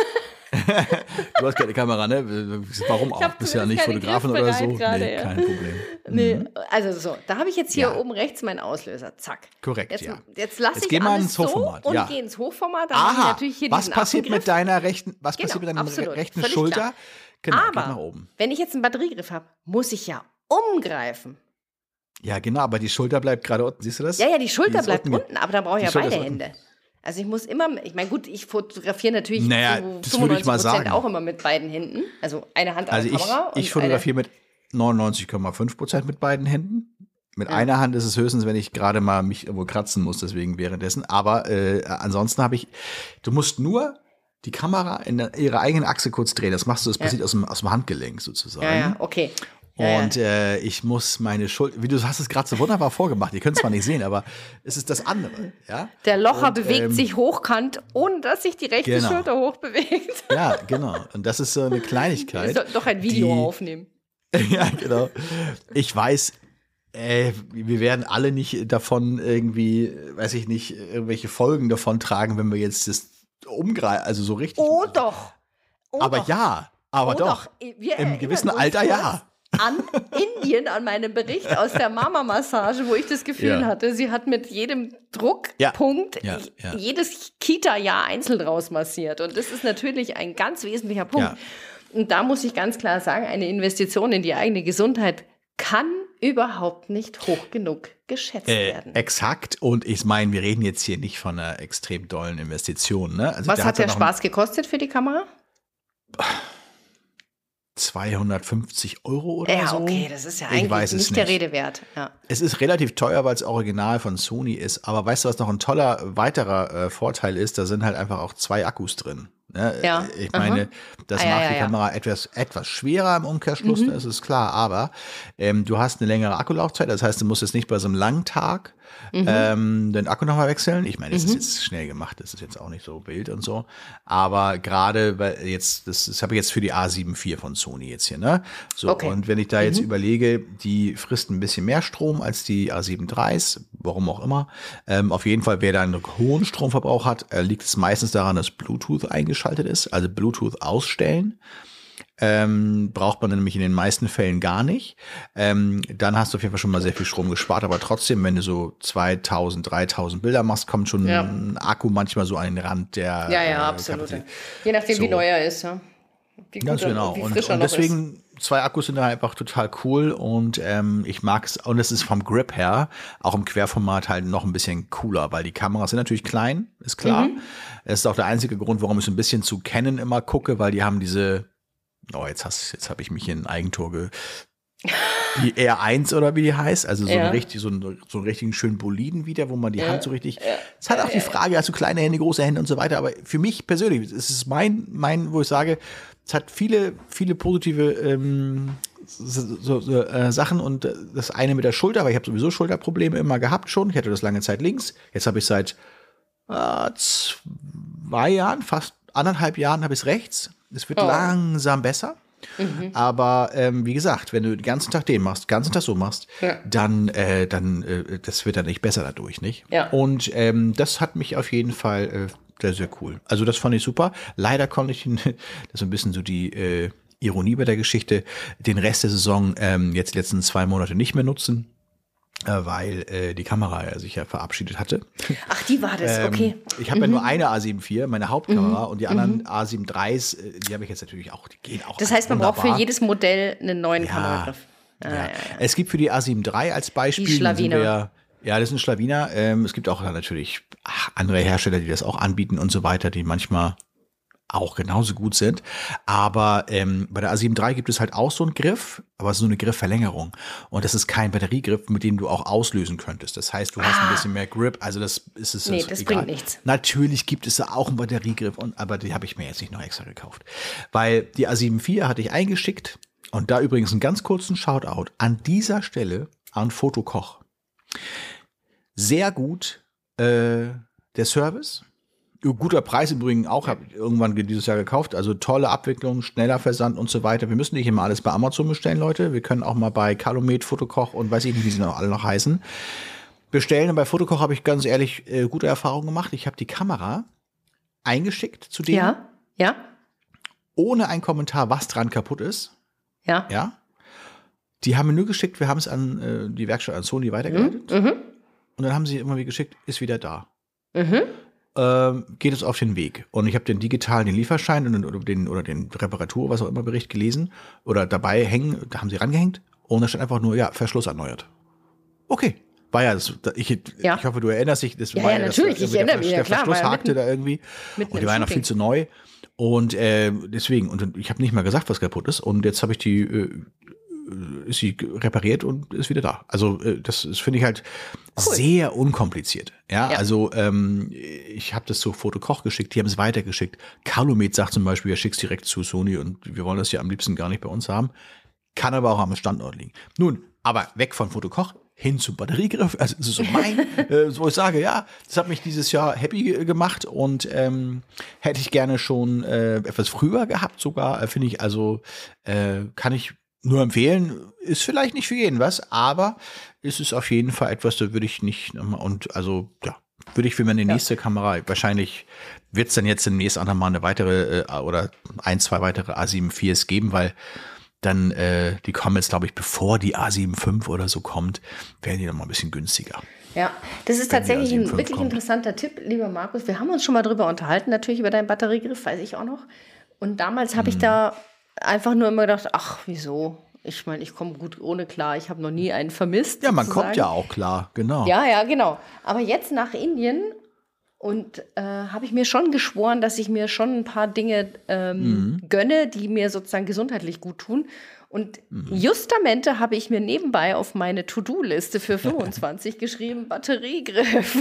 du hast keine Kamera, ne? Warum auch? hab Bist ja nicht zumindest keine Fotografin oder so. Griffbereit gerade, nee, ja. kein Problem. Nee, also so, da habe ich jetzt hier Ja. oben rechts meinen Auslöser, zack. Korrekt, Jetzt, ja. jetzt lasse Jetzt ich geh mal alles ins Hochformat, so und ja. gehe ins Hochformat, dann habe ich Aha, natürlich hier was diesen passiert Affengriff. mit deiner rechten, was Genau, passiert mit deiner absolut, rechten völlig Schulter? klar. Genau, geht nach Aber oben. wenn ich jetzt einen Batteriegriff habe, muss ich ja umgreifen. Ja, genau, aber die Schulter bleibt gerade unten, siehst du das? Ja, ja, die Schulter ist bleibt unten. unten, aber da brauche ich Die ja Schulter beide ist unten. Hände. Also ich muss immer, ich meine, gut, ich fotografiere natürlich Naja, zu das würde ich mal fünfundneunzig Prozent sagen. auch immer mit beiden Händen. Also eine Hand an Also der ich, Kamera. ich und fotografiere mit neunundneunzig Komma fünf Prozent mit beiden Händen. Mit einer Hand ist es höchstens, wenn ich gerade mal mich irgendwo kratzen muss, deswegen währenddessen. Aber äh, ansonsten habe ich, du musst nur die Kamera in der, ihre eigene Achse kurz drehen. Das machst du, das passiert aus dem, aus dem Handgelenk sozusagen. eine, Ja, ja, okay. Ja, Und äh, ich muss meine Schulter, wie du hast es gerade so wunderbar vorgemacht, ihr könnt es zwar nicht sehen, aber es ist das andere, ja? Der Locher Und, bewegt ähm, sich hochkant, ohne dass sich die rechte Genau. Schulter hochbewegt. Ja, genau. Und das ist so eine Kleinigkeit. Ich soll doch ein Video die, aufnehmen. Ja, genau. Ich weiß, äh, wir werden alle nicht davon irgendwie, weiß ich nicht, irgendwelche Folgen davon tragen, wenn wir jetzt das umgreifen, also so richtig. Oh machen. doch. Oh aber doch. ja, aber Oh doch. Wir Im erinnern gewissen uns Alter kurz ja. An Indien, an meinen Bericht aus der Mama-Massage, wo ich das Gefühl Ja. hatte, sie hat mit jedem Ja. Druckpunkt Ja, ja. jedes Kita-Jahr einzeln draus massiert. Und das ist natürlich ein ganz wesentlicher Punkt. Ja. Und da muss ich ganz klar sagen, eine Investition in die eigene Gesundheit kann überhaupt nicht hoch genug geschätzt Äh, werden. exakt. Und ich meine, wir reden jetzt hier nicht von einer extrem dollen Investition. Ne? Also Was hat ja der noch Spaß gekostet für die Kamera? zweihundertfünfzig Euro oder Ja, so. okay, das ist ja Ich eigentlich weiß es nicht der nicht. Rede wert. Ja. Es ist relativ teuer, weil es original von Sony ist. Aber weißt du, was noch ein toller weiterer äh, Vorteil ist? Da sind halt einfach auch zwei Akkus drin. Ne? Ja, Ich meine, aha. das Ah, ja, macht ja, die ja. Kamera etwas, etwas schwerer im Umkehrschluss, Mhm. das ist klar. Aber ähm, du hast eine längere Akkulaufzeit. Das heißt, du musst jetzt nicht bei so einem langen Tag Mhm. ähm, den Akku nochmal wechseln. Ich meine, das ist jetzt schnell gemacht. Das ist jetzt auch nicht so wild und so. Aber gerade, weil jetzt, das, das habe ich jetzt für die A sieben vier von Sony jetzt hier, ne? So, Okay. und wenn ich da jetzt überlege, die frisst ein bisschen mehr Strom als die A sieben Drei's, warum auch immer. Ähm, auf jeden Fall, wer da einen hohen Stromverbrauch hat, äh, liegt es meistens daran, dass Bluetooth eingeschaltet ist. Also Bluetooth ausstellen. Ähm, braucht man nämlich in den meisten Fällen gar nicht. Ähm, dann hast du auf jeden Fall schon mal sehr viel Strom gespart, aber trotzdem, wenn du so zweitausend, dreitausend Bilder machst, kommt schon Ja. ein Akku manchmal so an den Rand der Ja, ja, äh, absolut. Kapazität. Je nachdem, wie So. neu er ist. Ja. Wie Ganz gut er- genau. wie Und, frisch er und noch deswegen, zwei Akkus sind da einfach total cool und ähm, ich mag es, und es ist vom Grip her, auch im Querformat halt noch ein bisschen cooler, weil die Kameras sind natürlich klein, ist klar. Mhm. Es ist auch der einzige Grund, warum ich so ein bisschen zu Canon immer gucke, weil die haben diese, oh, jetzt hast, jetzt habe ich mich in ein Eigentor ge die R eins oder wie die heißt, also so, Ja. einen, richtig, so, einen, so einen richtigen schönen Boliden wieder, wo man die Ja. Hand so richtig. Es hat auch die Frage, hast du kleine Hände, große Hände und so weiter, aber für mich persönlich, es ist mein, mein, wo ich sage, es hat viele, viele positive ähm, so, so, so, äh, Sachen und äh, das eine mit der Schulter, weil ich habe sowieso Schulterprobleme immer gehabt schon. Ich hatte das lange Zeit links. Jetzt habe ich seit äh, zwei Jahren, fast anderthalb Jahren habe ich es rechts. Es wird Oh. langsam besser. Aber ähm, wie gesagt, wenn du den ganzen Tag den machst, den ganzen Tag so machst, Ja. dann, äh, dann äh, das wird dann nicht besser dadurch, nicht? Ja. Und ähm, das hat mich auf jeden Fall äh, sehr, sehr cool. Also das fand ich super. Leider konnte ich, das ist ein bisschen so die äh, Ironie bei der Geschichte, den Rest der Saison ähm, jetzt die letzten zwei Monate nicht mehr nutzen, äh, weil äh, die Kamera ja sich ja verabschiedet hatte. Ach, die war das, Ähm, okay. Ich habe ja nur eine A sieben vier, meine Hauptkamera, und die anderen A sieben Drei's, äh, die habe ich jetzt natürlich auch, die gehen auch Das heißt, man braucht für wunderbar. jedes Modell einen neuen Ja. Kameragriff. Ah, Ja. ja, ja. Es gibt für die A sieben drei als Beispiel, Die dann sind Schlawiner. wir ja, ja, das ist ein Schlawiner. Ähm, es gibt auch natürlich ach, andere Hersteller, die das auch anbieten und so weiter, die manchmal auch genauso gut sind. Aber ähm, bei der A sieben drei gibt es halt auch so einen Griff, aber so eine Griffverlängerung. Und das ist kein Batteriegriff, mit dem du auch auslösen könntest. Das heißt, du hast ein bisschen mehr Grip. Also das ist es. Nee, ist das egal. bringt nichts. Natürlich gibt es da auch einen Batteriegriff, und, aber die habe ich mir jetzt nicht noch extra gekauft. Weil die A sieben vier hatte ich eingeschickt. Und da übrigens einen ganz kurzen Shoutout an dieser Stelle an Fotokoch. Sehr gut äh, der Service. Guter Preis im Übrigen auch, habe ich irgendwann dieses Jahr gekauft. Also tolle Abwicklung, schneller Versand und so weiter. Wir müssen nicht immer alles bei Amazon bestellen, Leute. Wir können auch mal bei Calumet, Fotokoch und weiß ich nicht, wie sie noch alle noch heißen, bestellen. Und bei Fotokoch habe ich ganz ehrlich äh, gute Erfahrungen gemacht. Ich habe die Kamera eingeschickt zu denen, Ja, ja, ohne einen Kommentar, was dran kaputt ist. ja. Ja. Die haben mir nur geschickt, wir haben es an äh, die Werkstatt, an Sony weitergeleitet. Mhm. Und dann haben sie immer wieder geschickt, ist wieder da. Mhm. Ähm, geht es auf den Weg. Und ich habe den digitalen, den Lieferschein und, oder den, oder den Reparatur, was auch immer, Bericht gelesen oder dabei hängen, da haben sie rangehängt und da stand einfach nur, ja, Verschluss erneuert. Okay. War ja, das, ich, Ja. ich hoffe, du erinnerst dich. Das Ja, war ja, das, natürlich, ich der, erinnere mich, der ja, klar, Verschluss war ja hakte mitten- da irgendwie mitten und die im waren noch viel Shooting. zu neu. Und äh, deswegen, und ich habe nicht mal gesagt, was kaputt ist. Und jetzt habe ich die, äh, ist sie repariert und ist wieder da. Also äh, das, das finde ich halt sehr unkompliziert. Ja, Ja. also ähm, ich habe das zu Fotokoch geschickt, die haben es weitergeschickt. Calumet sagt zum Beispiel, er schickt es direkt zu Sony und wir wollen das ja am liebsten gar nicht bei uns haben. Kann aber auch am Standort liegen. Nun, aber weg von Fotokoch hin zum Batteriegriff. Also das ist so mein, äh, wo ich sage, ja, das hat mich dieses Jahr happy ge- gemacht und ähm, hätte ich gerne schon äh, etwas früher gehabt sogar. Äh, Finde ich also, äh, kann ich nur empfehlen. Ist vielleicht nicht für jeden was, aber ist es auf jeden Fall etwas, da würde ich nicht nochmal, und also, ja, würde ich für meine nächste Kamera, wahrscheinlich wird es dann jetzt demnächst auch nochmal eine weitere äh, oder ein, zwei weitere A sieben viers geben, weil dann, äh, die kommen jetzt, glaube ich, bevor die A sieben fünf oder so kommt, werden die noch mal ein bisschen günstiger. Ja, das ist Wenn die tatsächlich A sieben ein fünf wirklich kommt. interessanter Tipp, lieber Markus. Wir haben uns schon mal drüber unterhalten, natürlich über deinen Batteriegriff, weiß ich auch noch. Und damals habe Mhm. ich da einfach nur immer gedacht, ach, wieso? Ich meine, ich komme gut ohne klar. Ich habe noch nie einen vermisst. Ja, man sozusagen. kommt ja auch klar, genau. Ja, ja, genau. Aber jetzt nach Indien und äh, habe ich mir schon geschworen, dass ich mir schon ein paar Dinge ähm, Mhm. gönne, die mir sozusagen gesundheitlich gut tun. Und Mhm. justamente habe ich mir nebenbei auf meine To-Do-Liste für fünfundzwanzig geschrieben, Batteriegriff.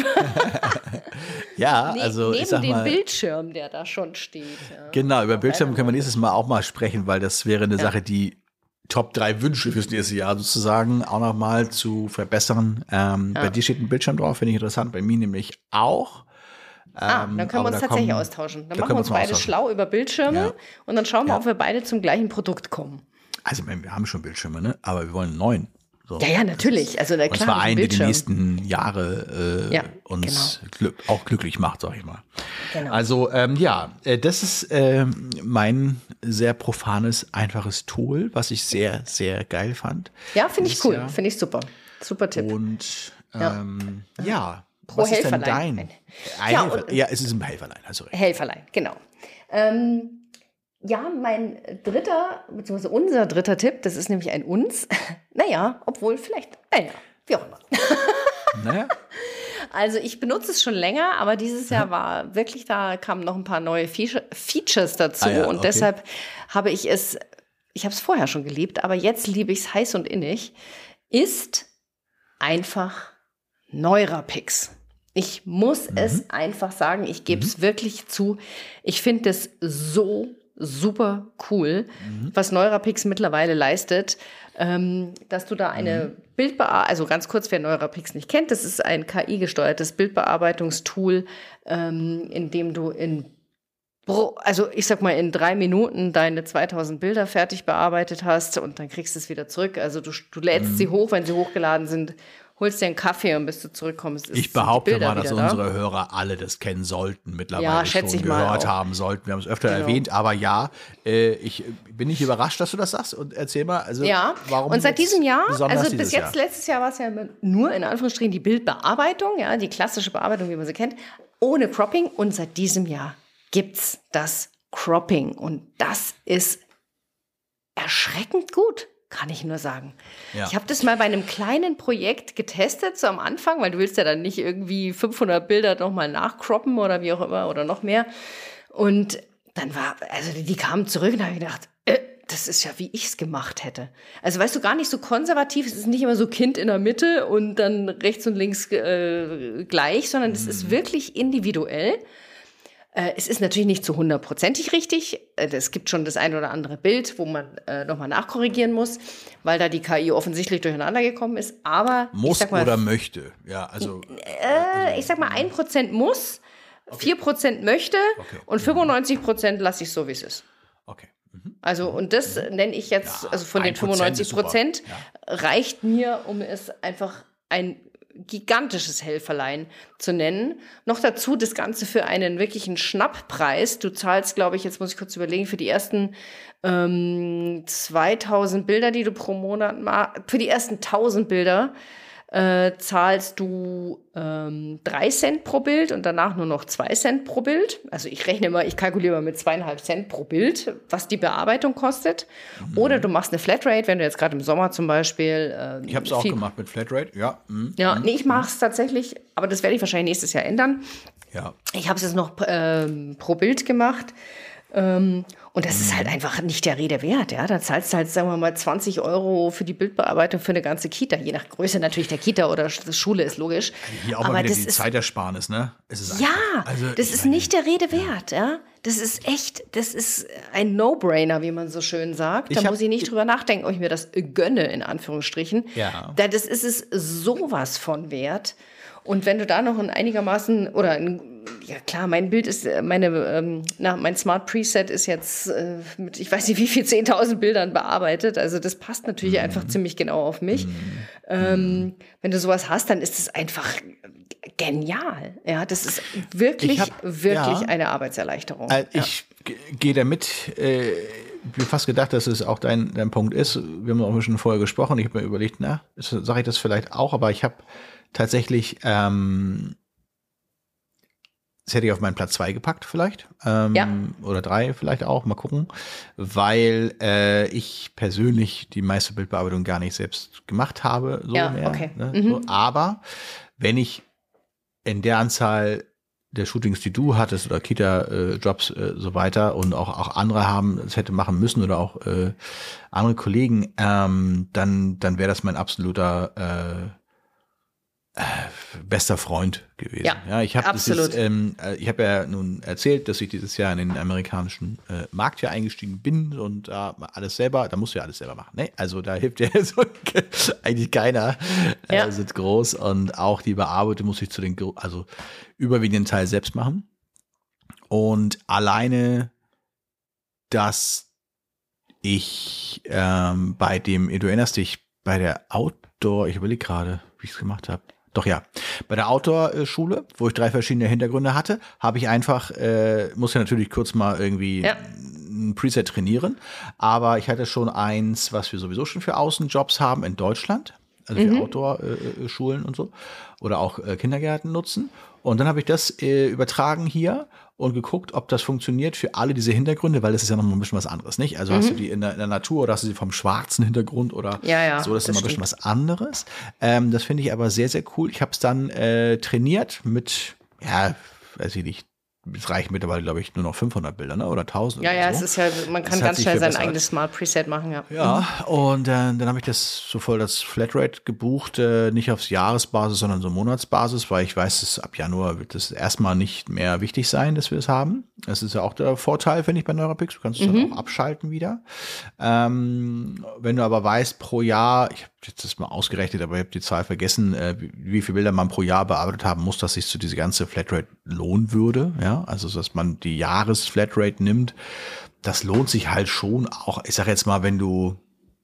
Ja, Ne- also ich neben sag dem mal, Bildschirm, der da schon steht. Ja. genau, über Auch Bildschirm leider können wir noch. nächstes Mal auch mal sprechen, weil das wäre eine Sache, die Top drei Wünsche fürs nächste Jahr sozusagen auch noch mal zu verbessern. Ähm, Bei dir steht ein Bildschirm drauf, finde ich interessant, bei mir nämlich auch. Ah, Ähm, dann können wir aber uns da tatsächlich kommen- austauschen. Dann da machen können wir wir uns uns mal beide austauschen. schlau über Bildschirme Ja. und dann schauen wir, Ja. ob wir beide zum gleichen Produkt kommen. Also ich meine, wir haben schon Bildschirme, ne? Aber wir wollen einen neuen. So. Ja, ja, natürlich. Also, na Und klar, zwar ein einen, der die Bildschirm. nächsten Jahre äh, Ja, uns glück, auch glücklich macht, sag ich mal. Genau. Also ähm, ja, äh, das ist ähm, mein sehr profanes, einfaches Tool, was ich sehr, sehr geil fand. Ja, finde ich dieses cool. Jahr. Finde ich super. Super Tipp. Und Ja. ähm, ja, Pro was ist denn Helferlein. dein? Ja, Ein Helfer, und- ja, es ist ein Helferlein, also recht. Helferlein, genau. Ähm, ja, mein dritter, beziehungsweise unser dritter Tipp, das ist nämlich ein uns. Naja, obwohl vielleicht, naja, wie auch immer. Naja. Also ich benutze es schon länger, aber dieses Jahr war wirklich, da kamen noch ein paar neue Feature, Features dazu. Ah ja, und okay. deshalb habe ich es, ich habe es vorher schon geliebt, aber jetzt liebe ich es heiß und innig, ist einfach Neurapix. Ich muss mhm. es einfach sagen, ich gebe es mhm. wirklich zu. Ich finde es so super cool, mhm. was Neurapix mittlerweile leistet, ähm, dass du da eine mhm. Bildbearbeitung, also ganz kurz, wer Neurapix nicht kennt, das ist ein K I-gesteuertes Bildbearbeitungstool, ähm, in dem du in also ich sag mal, in drei Minuten deine zweitausend Bilder fertig bearbeitet hast und dann kriegst du es wieder zurück. Also du, du lädst mhm. sie hoch, wenn sie hochgeladen sind, holst dir einen Kaffee und bis du zurückkommst, ist ich behaupte mal, dass da. unsere Hörer alle das kennen sollten, mittlerweile ja, schon ich gehört haben sollten. Wir haben es öfter genau. erwähnt, aber ja, äh, ich bin nicht überrascht, dass du das sagst. Und erzähl mal, also ja. warum und seit diesem Jahr, also bis jetzt, Jahr? letztes Jahr war es ja nur in Anführungsstrichen die Bildbearbeitung, ja, die klassische Bearbeitung, wie man sie kennt, ohne Cropping. Und seit diesem Jahr gibt's das Cropping. Und das ist erschreckend gut. Kann ich nur sagen. Ja. Ich habe das mal bei einem kleinen Projekt getestet, so am Anfang, weil du willst ja dann nicht irgendwie fünfhundert Bilder nochmal nachcroppen oder wie auch immer oder noch mehr. Und dann war, also die kamen zurück und da habe ich gedacht, äh, das ist ja, wie ich es gemacht hätte. Also weißt du, gar nicht so konservativ, es ist nicht immer so Kind in der Mitte und dann rechts und links äh, gleich, sondern es mhm. ist wirklich individuell. Es ist natürlich nicht zu hundertprozentig richtig. Es gibt schon das ein oder andere Bild, wo man äh, nochmal nachkorrigieren muss, weil da die K I offensichtlich durcheinander gekommen ist. Aber muss ich sag mal, oder möchte. Ja, also, äh, also ich sag mal, ein Prozent muss, okay. vier Prozent möchte okay. und fünfundneunzig Prozent lasse ich so, wie es ist. Okay. Mhm. Also, und das mhm. nenne ich jetzt, ja, also von den fünfundneunzig Prozent ja. reicht mir, um es einfach ein gigantisches Helferlein zu nennen. Noch dazu das Ganze für einen wirklichen Schnapppreis. Du zahlst, glaube ich, jetzt muss ich kurz überlegen, für die ersten ähm, zweitausend Bilder, die du pro Monat machst, für die ersten tausend Bilder äh, zahlst du ähm, drei Cent pro Bild und danach nur noch zwei Cent pro Bild. Also ich rechne mal, ich kalkuliere mal mit zweieinhalb Cent pro Bild, was die Bearbeitung kostet. Mhm. Oder du machst eine Flatrate, wenn du jetzt gerade im Sommer zum Beispiel ähm, ich habe es auch gemacht mit Flatrate, ja. Mhm. Ja, nee, ich mache es tatsächlich, aber das werde ich wahrscheinlich nächstes Jahr ändern. Ja. Ich habe es jetzt noch ähm, pro Bild gemacht. Ähm, und das ist halt einfach nicht der Rede wert. Ja? Da zahlst du halt, sagen wir mal, zwanzig Euro für die Bildbearbeitung für eine ganze Kita. Je nach Größe natürlich der Kita oder Schule ist logisch. Hier auch aber mal wieder das die ist, Zeitersparnis, ne? Es ist ja, also, das ist nicht der Rede wert. Ja? Das ist echt, das ist ein No-Brainer, wie man so schön sagt. Da ich hab, muss ich nicht drüber nachdenken, ob ich mir das gönne, in Anführungsstrichen. Ja. Das ist es sowas von wert. Und wenn du da noch ein einigermaßen, oder ein, ja klar, mein Bild ist, meine, ähm, na, mein Smart Preset ist jetzt äh, mit, ich weiß nicht wie viel, zehntausend Bildern bearbeitet. Also das passt natürlich mhm. einfach ziemlich genau auf mich. Mhm. Ähm, wenn du sowas hast, dann ist es einfach genial. Ja, das ist wirklich, hab, wirklich ja, eine Arbeitserleichterung. Äh, ich ja. gehe damit, äh, ich habe fast gedacht, dass es auch dein, dein Punkt ist. Wir haben auch schon vorher gesprochen. Ich habe mir überlegt, na, sage ich das vielleicht auch, aber ich habe tatsächlich, ähm, das hätte ich auf meinen Platz zwei gepackt vielleicht. Ähm, ja. Oder drei vielleicht auch, mal gucken. Weil äh, ich persönlich die meiste Bildbearbeitung gar nicht selbst gemacht habe. So ja, mehr, okay. Ne? Mhm. So, aber wenn ich in der Anzahl der Shootings, die du hattest oder Kita-Jobs äh, so weiter und auch, auch andere haben es hätte machen müssen oder auch äh, andere Kollegen, ähm, dann, dann wäre das mein absoluter äh, bester Freund gewesen. Ja, ja ich habe absolut. Jetzt, ähm, ich habe ja nun erzählt, dass ich dieses Jahr in den amerikanischen äh, Markt hier eingestiegen bin und da äh, alles selber, da musst du ja alles selber machen. Ne? Also da hilft ja so eigentlich keiner. Ja. Äh, sind groß und auch die Bearbeitung muss ich zu den, also überwiegenden Teil selbst machen. Und alleine, dass ich ähm, bei dem, du erinnerst dich, bei der Outdoor, ich überlege gerade, wie ich es gemacht habe. Doch ja, bei der Outdoor-Schule, wo ich drei verschiedene Hintergründe hatte, habe ich einfach, äh, muss ja natürlich kurz mal irgendwie ja. ein Preset trainieren, aber ich hatte schon eins, was wir sowieso schon für Außenjobs haben in Deutschland. also für Outdoor-Schulen und so oder auch äh, Kindergärten nutzen. Und dann habe ich das äh, übertragen hier und geguckt, ob das funktioniert für alle diese Hintergründe, weil das ist ja noch mal ein bisschen was anderes, nicht? Also mhm. hast du die in der, in der Natur oder hast du sie vom schwarzen Hintergrund oder ja, ja, so, das ist das immer ein bisschen was anderes. Ähm, das finde ich aber sehr, sehr cool. Ich habe es dann äh, trainiert mit, ja, weiß ich nicht, es reicht mittlerweile, glaube ich, nur noch fünfhundert Bilder, ne? Oder tausend. Ja, oder ja, so. es ist ja, man kann ganz schnell sein eigenes Smart Preset machen, ja. Ja, und äh, dann habe ich das so voll das Flatrate gebucht, äh, nicht aufs Jahresbasis, sondern so Monatsbasis, weil ich weiß, dass ab Januar wird es erstmal nicht mehr wichtig sein, dass wir es haben. Das ist ja auch der Vorteil, finde ich, bei Neurapix. Du kannst es mhm. dann auch abschalten wieder. Ähm, wenn du aber weißt, pro Jahr, ich habe jetzt das mal ausgerechnet, aber ich habe die Zahl vergessen, äh, wie, wie viele Bilder man pro Jahr bearbeitet haben muss, dass sich so diese ganze Flatrate lohnen würde. Ja, also dass man die Jahresflatrate nimmt, das lohnt sich halt schon auch. Ich sage jetzt mal, wenn du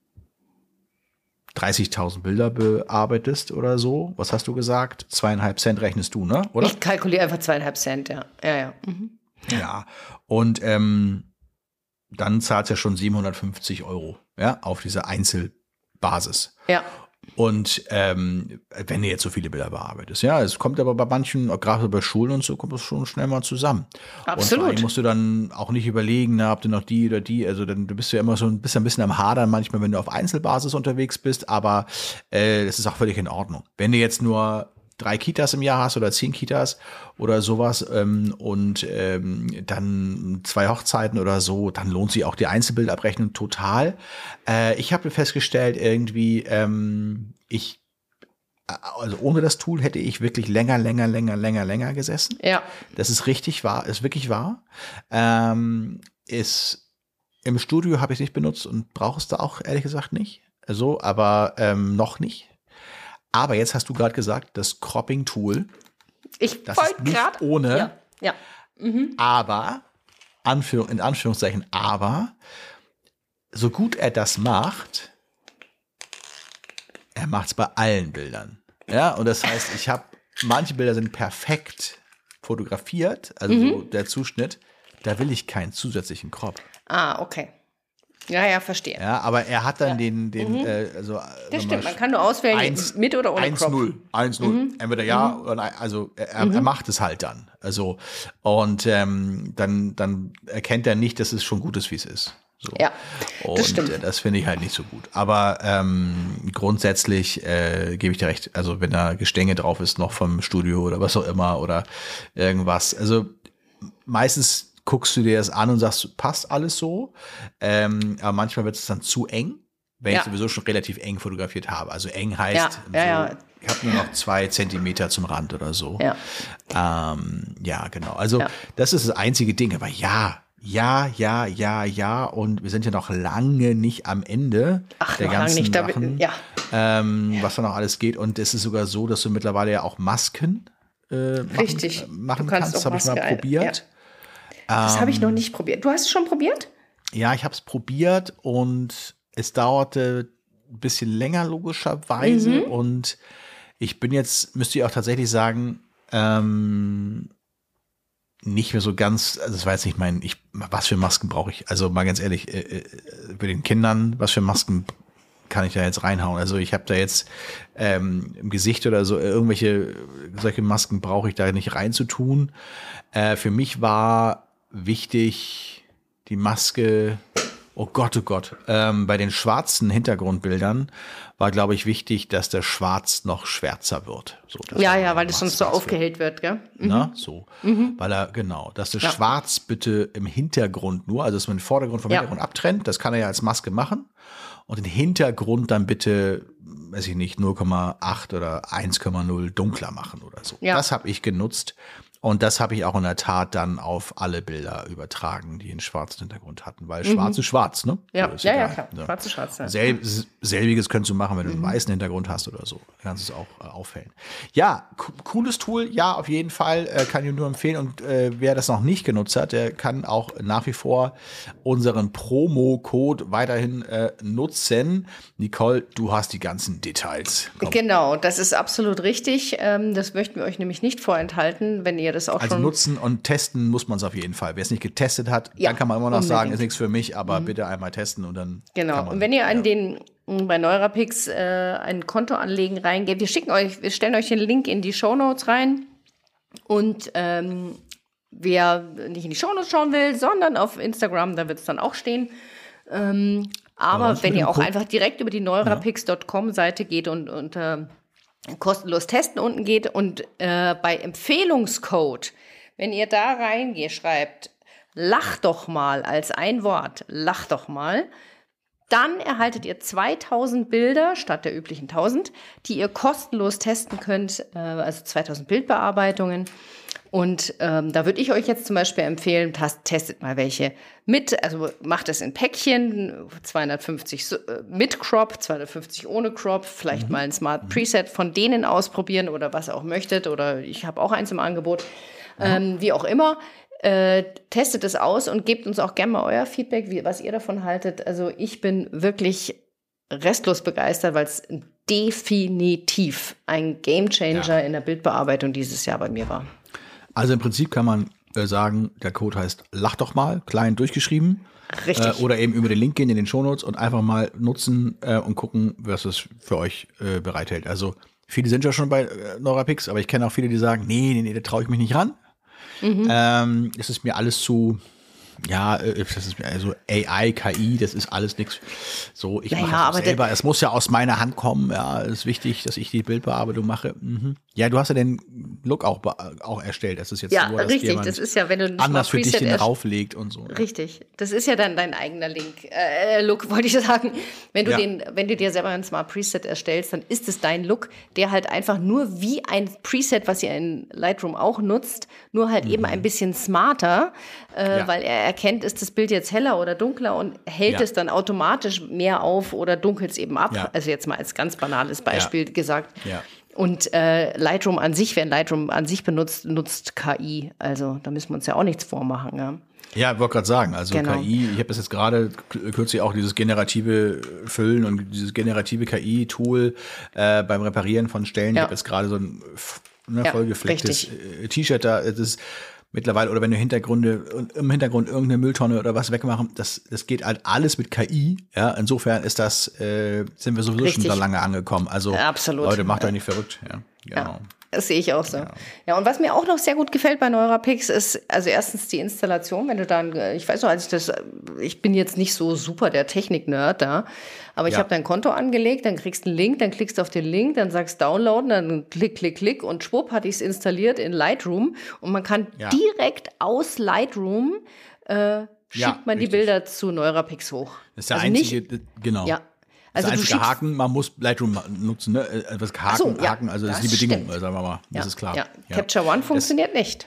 dreißigtausend Bilder bearbeitest oder so, was hast du gesagt? Zweieinhalb Cent rechnest du, ne? Oder? Ich kalkuliere einfach zweieinhalb Cent, ja. Ja, ja. Mhm. Ja, und ähm, dann zahlt es ja schon siebenhundertfünfzig Euro, ja, auf diese Einzelbasis. Ja. Und ähm, wenn du jetzt so viele Bilder bearbeitest, ja, es kommt aber bei manchen, gerade bei Schulen und so, kommt es schon schnell mal zusammen. Absolut. Und vor allem musst du dann auch nicht überlegen, na, ob du noch die oder die, also dann du bist ja immer so ein bisschen, ein bisschen am Hadern manchmal, wenn du auf Einzelbasis unterwegs bist, aber äh, das ist auch völlig in Ordnung. Wenn du jetzt nur drei Kitas im Jahr hast oder zehn Kitas oder sowas ähm, und ähm, dann zwei Hochzeiten oder so, dann lohnt sich auch die Einzelbildabrechnung total. Äh, ich habe festgestellt, irgendwie, ähm, ich, also ohne das Tool hätte ich wirklich länger, länger, länger, länger, länger gesessen. Ja. Das ist richtig wahr, ist wirklich wahr. Ähm, ist, im Studio habe ich es nicht benutzt und brauche es da auch ehrlich gesagt nicht. So, aber ähm, noch nicht. Aber jetzt hast du gerade gesagt, das Cropping-Tool, ich das ist nicht grad, ohne, ja, ja. Mhm. aber, Anführ, in Anführungszeichen, aber, so gut er das macht, er macht es bei allen Bildern. Ja, und das heißt, ich habe, manche Bilder sind perfekt fotografiert, also mhm. so der Zuschnitt, da will ich keinen zusätzlichen Crop. Ah, okay. Ja, ja, verstehe. Ja, aber er hat dann ja. den, den, mhm. äh, also. Das stimmt, man kann nur auswählen, eins, mit oder ohne Crop. eins null, eins null. Mhm. Entweder ja mhm. oder nein, also er, mhm. er macht es halt dann. Also, und ähm, dann, dann erkennt er nicht, dass es schon gut ist, wie es ist. So. Ja, das und, stimmt. Äh, das finde ich halt nicht so gut. Aber ähm, grundsätzlich äh, gebe ich dir recht, also wenn da Gestänge drauf ist, noch vom Studio oder was auch immer oder irgendwas. Also meistens guckst du dir das an und sagst, passt alles so. Ähm, aber manchmal wird es dann zu eng, wenn ja. ich sowieso schon relativ eng fotografiert habe. Also eng heißt, ja. so, Ja, ja. ich habe nur noch zwei Zentimeter zum Rand oder so. Ja, ähm, ja genau. Also ja. das ist das einzige Ding. Aber ja, ja, ja, ja, ja. Und wir sind ja noch lange nicht am Ende Ach, der noch ganzen lange nicht. Sachen, Da, ja. ähm, was da noch alles geht. Und es ist sogar so, dass du mittlerweile ja auch Masken äh, machen, Richtig. Äh, machen du kannst. kannst. Das habe ich mal ein, probiert. Ja. Das habe ich noch nicht probiert. Du hast es schon probiert? Ja, ich habe es probiert und es dauerte ein bisschen länger logischerweise. Mhm. Und ich bin jetzt, müsste ich auch tatsächlich sagen, ähm, nicht mehr so ganz, also das war jetzt nicht mein, ich, was für Masken brauche ich? Also mal ganz ehrlich, äh, äh, bei den Kindern, was für Masken kann ich da jetzt reinhauen? Also ich habe da jetzt ähm, im Gesicht oder so irgendwelche solche Masken brauche ich da nicht reinzutun. Äh, für mich war wichtig, die Maske, oh Gott, oh Gott, ähm, bei den schwarzen Hintergrundbildern war, glaube ich, wichtig, dass der Schwarz noch schwärzer wird. So, ja, ja, weil das sonst so aufgehellt wird, gell? Mhm. Na, so, mhm. weil er, genau, dass der ja. Schwarz bitte im Hintergrund nur, also dass man den Vordergrund vom ja. Hintergrund abtrennt, das kann er ja als Maske machen und den Hintergrund dann bitte, weiß ich nicht, null Komma acht oder eins Komma null dunkler machen oder so. Ja. Das habe ich genutzt. Und das habe ich auch in der Tat dann auf alle Bilder übertragen, die einen schwarzen Hintergrund hatten, weil mhm. schwarz ist schwarz, ne? Ja, so ja, ja, klar. So. Schwarz ist schwarz. Ja. Sel selbiges könntest du machen, wenn du einen mhm. weißen Hintergrund hast oder so. Kannst es auch äh, aufhellen. Ja, cooles Tool, ja, auf jeden Fall, äh, kann ich nur empfehlen. Und äh, wer das noch nicht genutzt hat, der kann auch nach wie vor unseren Promo-Code weiterhin äh, nutzen. Nicole, du hast die ganzen Details. Komm. Genau, das ist absolut richtig. Ähm, das möchten wir euch nämlich nicht vorenthalten, wenn ihr das auch also schon... nutzen und testen muss man es auf jeden Fall. Wer es nicht getestet hat, ja, dann kann man immer noch unbedingt. sagen, ist nichts für mich, aber mhm. bitte einmal testen und dann Genau, kann man, und wenn ihr an ja. den bei Neurapix äh, ein Konto anlegen, reingehen. Wir schicken euch, wir stellen euch den Link in die Shownotes rein. Und ähm, wer nicht in die Shownotes schauen will, sondern auf Instagram, da wird es dann auch stehen. Ähm, aber aber wenn ihr auch Code? einfach direkt über die neurapix Punkt com Seite geht und unter äh, kostenlos testen unten geht und äh, bei Empfehlungscode, wenn ihr da reingeht, schreibt, lach doch mal als ein Wort, lach doch mal, dann erhaltet ihr zweitausend Bilder statt der üblichen tausend, die ihr kostenlos testen könnt, äh, also zweitausend Bildbearbeitungen. Und ähm, da würde ich euch jetzt zum Beispiel empfehlen, tast, testet mal welche mit, also macht es in Päckchen, zweihundertfünfzig so, äh, mit Crop, zweihundertfünfzig ohne Crop, vielleicht mhm. mal ein Smart Preset von denen ausprobieren oder was auch möchtet, oder ich habe auch eins im Angebot, mhm. ähm, wie auch immer. Äh, testet es aus und gebt uns auch gerne mal euer Feedback, wie, was ihr davon haltet. Also ich bin wirklich restlos begeistert, weil es definitiv ein Gamechanger ja. in der Bildbearbeitung dieses Jahr bei mir war. Also im Prinzip kann man äh, sagen, der Code heißt lach doch mal, klein durchgeschrieben. Richtig. Äh, oder eben über den Link gehen in den Shownotes und einfach mal nutzen äh, und gucken, was es für euch äh, bereithält. Also viele sind ja schon bei äh, Neurapix, aber ich kenne auch viele, die sagen, nee, nee, nee, da traue ich mich nicht ran. Mhm. Ähm, es ist mir alles zu, ja, das ist mir also A I, K I, das ist alles nichts. So, ich naja, mache es selber. Es muss ja aus meiner Hand kommen. Ja, es ist wichtig, dass ich die Bildbearbeitung mache. Mhm. Ja, du hast ja den Look auch, auch erstellt. Das ist jetzt ja, nur, dass richtig. jemand Das ist ja, wenn du anders für dich den drauflegt und so. Richtig. Das ist ja dann dein eigener Link, äh, Look, wollte ich sagen. Wenn du ja. den, wenn du dir selber ein Smart Preset erstellst, dann ist es dein Look, der halt einfach nur wie ein Preset, was ihr in Lightroom auch nutzt, nur halt mhm. eben ein bisschen smarter, äh, ja. weil er erkennt, ist das Bild jetzt heller oder dunkler und hält ja. es dann automatisch mehr auf oder dunkelt es eben ab. Ja. Also jetzt mal als ganz banales Beispiel ja. gesagt. Ja. Und äh, Lightroom an sich, wer Lightroom an sich benutzt, nutzt K I. Also da müssen wir uns ja auch nichts vormachen. Ja, ja ich wollte gerade sagen, also genau. K I, ich habe das jetzt gerade kürzlich auch dieses generative Füllen und dieses generative K I-Tool äh, beim Reparieren von Stellen. Ja. Ich habe jetzt gerade so ein ne, ja, vollgeflecktes äh, T-Shirt da. Das ist mittlerweile, oder wenn du Hintergründe, im Hintergrund irgendeine Mülltonne oder was wegmachen, das, das geht halt alles mit K I. Ja, insofern ist das, äh, sind wir sowieso Richtig. schon da lange angekommen. Also, ja, absolut. Leute, macht euch nicht verrückt. Ja, genau. Ja. Das sehe ich auch so. Ja. ja, und was mir auch noch sehr gut gefällt bei Neurapix ist, also erstens die Installation, wenn du dann, ich weiß noch, als ich das, ich bin jetzt nicht so super der Technik-Nerd da, aber ich ja. habe dein Konto angelegt, dann kriegst du einen Link, dann klickst du auf den Link, dann sagst downloaden, dann klick, klick, klick und schwupp hatte ich es installiert in Lightroom und man kann ja. direkt aus Lightroom äh, schiebt ja, man richtig. die Bilder zu Neurapix hoch. Das ist der also einzige, nicht, genau. Ja. Also das einzige Haken, man muss Lightroom nutzen, ne? Etwas Haken, so, ja, Haken, also das, das ist die Bedingung, stimmt. sagen wir mal, das ja, ist klar. Ja. Ja. Capture One funktioniert das nicht.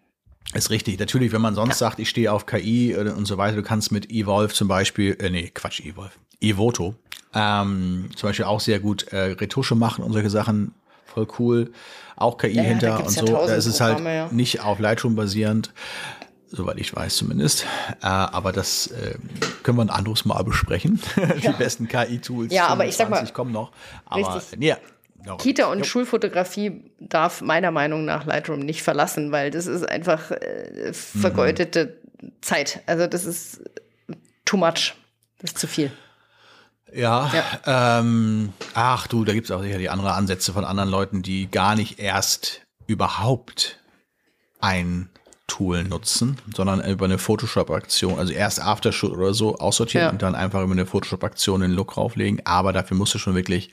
Ist richtig. Natürlich, wenn man sonst ja. sagt, ich stehe auf K I und so weiter, du kannst mit Evolve zum Beispiel, äh, nee, Quatsch, Evolve, Evoto, ähm, zum Beispiel auch sehr gut äh, Retusche machen und solche Sachen, voll cool. Auch K I ja, hinter ja, und ja so. Da ist es halt Programme, ja. nicht auf Lightroom basierend. Soweit ich weiß zumindest. Äh, aber das äh, können wir ein anderes Mal besprechen. Die ja. besten K I-Tools ja, aber ich sag mal, kommen noch. Aber richtig. Nee, Kita und jo. Schulfotografie darf meiner Meinung nach Lightroom nicht verlassen, weil das ist einfach äh, vergeudete mhm. Zeit. Also das ist too much. Das ist zu viel. Ja, ja. Ähm, ach du, da gibt es auch sicher die andere Ansätze von anderen Leuten, die gar nicht erst überhaupt ein Tool nutzen, sondern über eine Photoshop-Aktion, also erst Aftershoot oder so aussortieren ja. und dann einfach über eine Photoshop-Aktion den Look drauflegen. Aber dafür musst du schon wirklich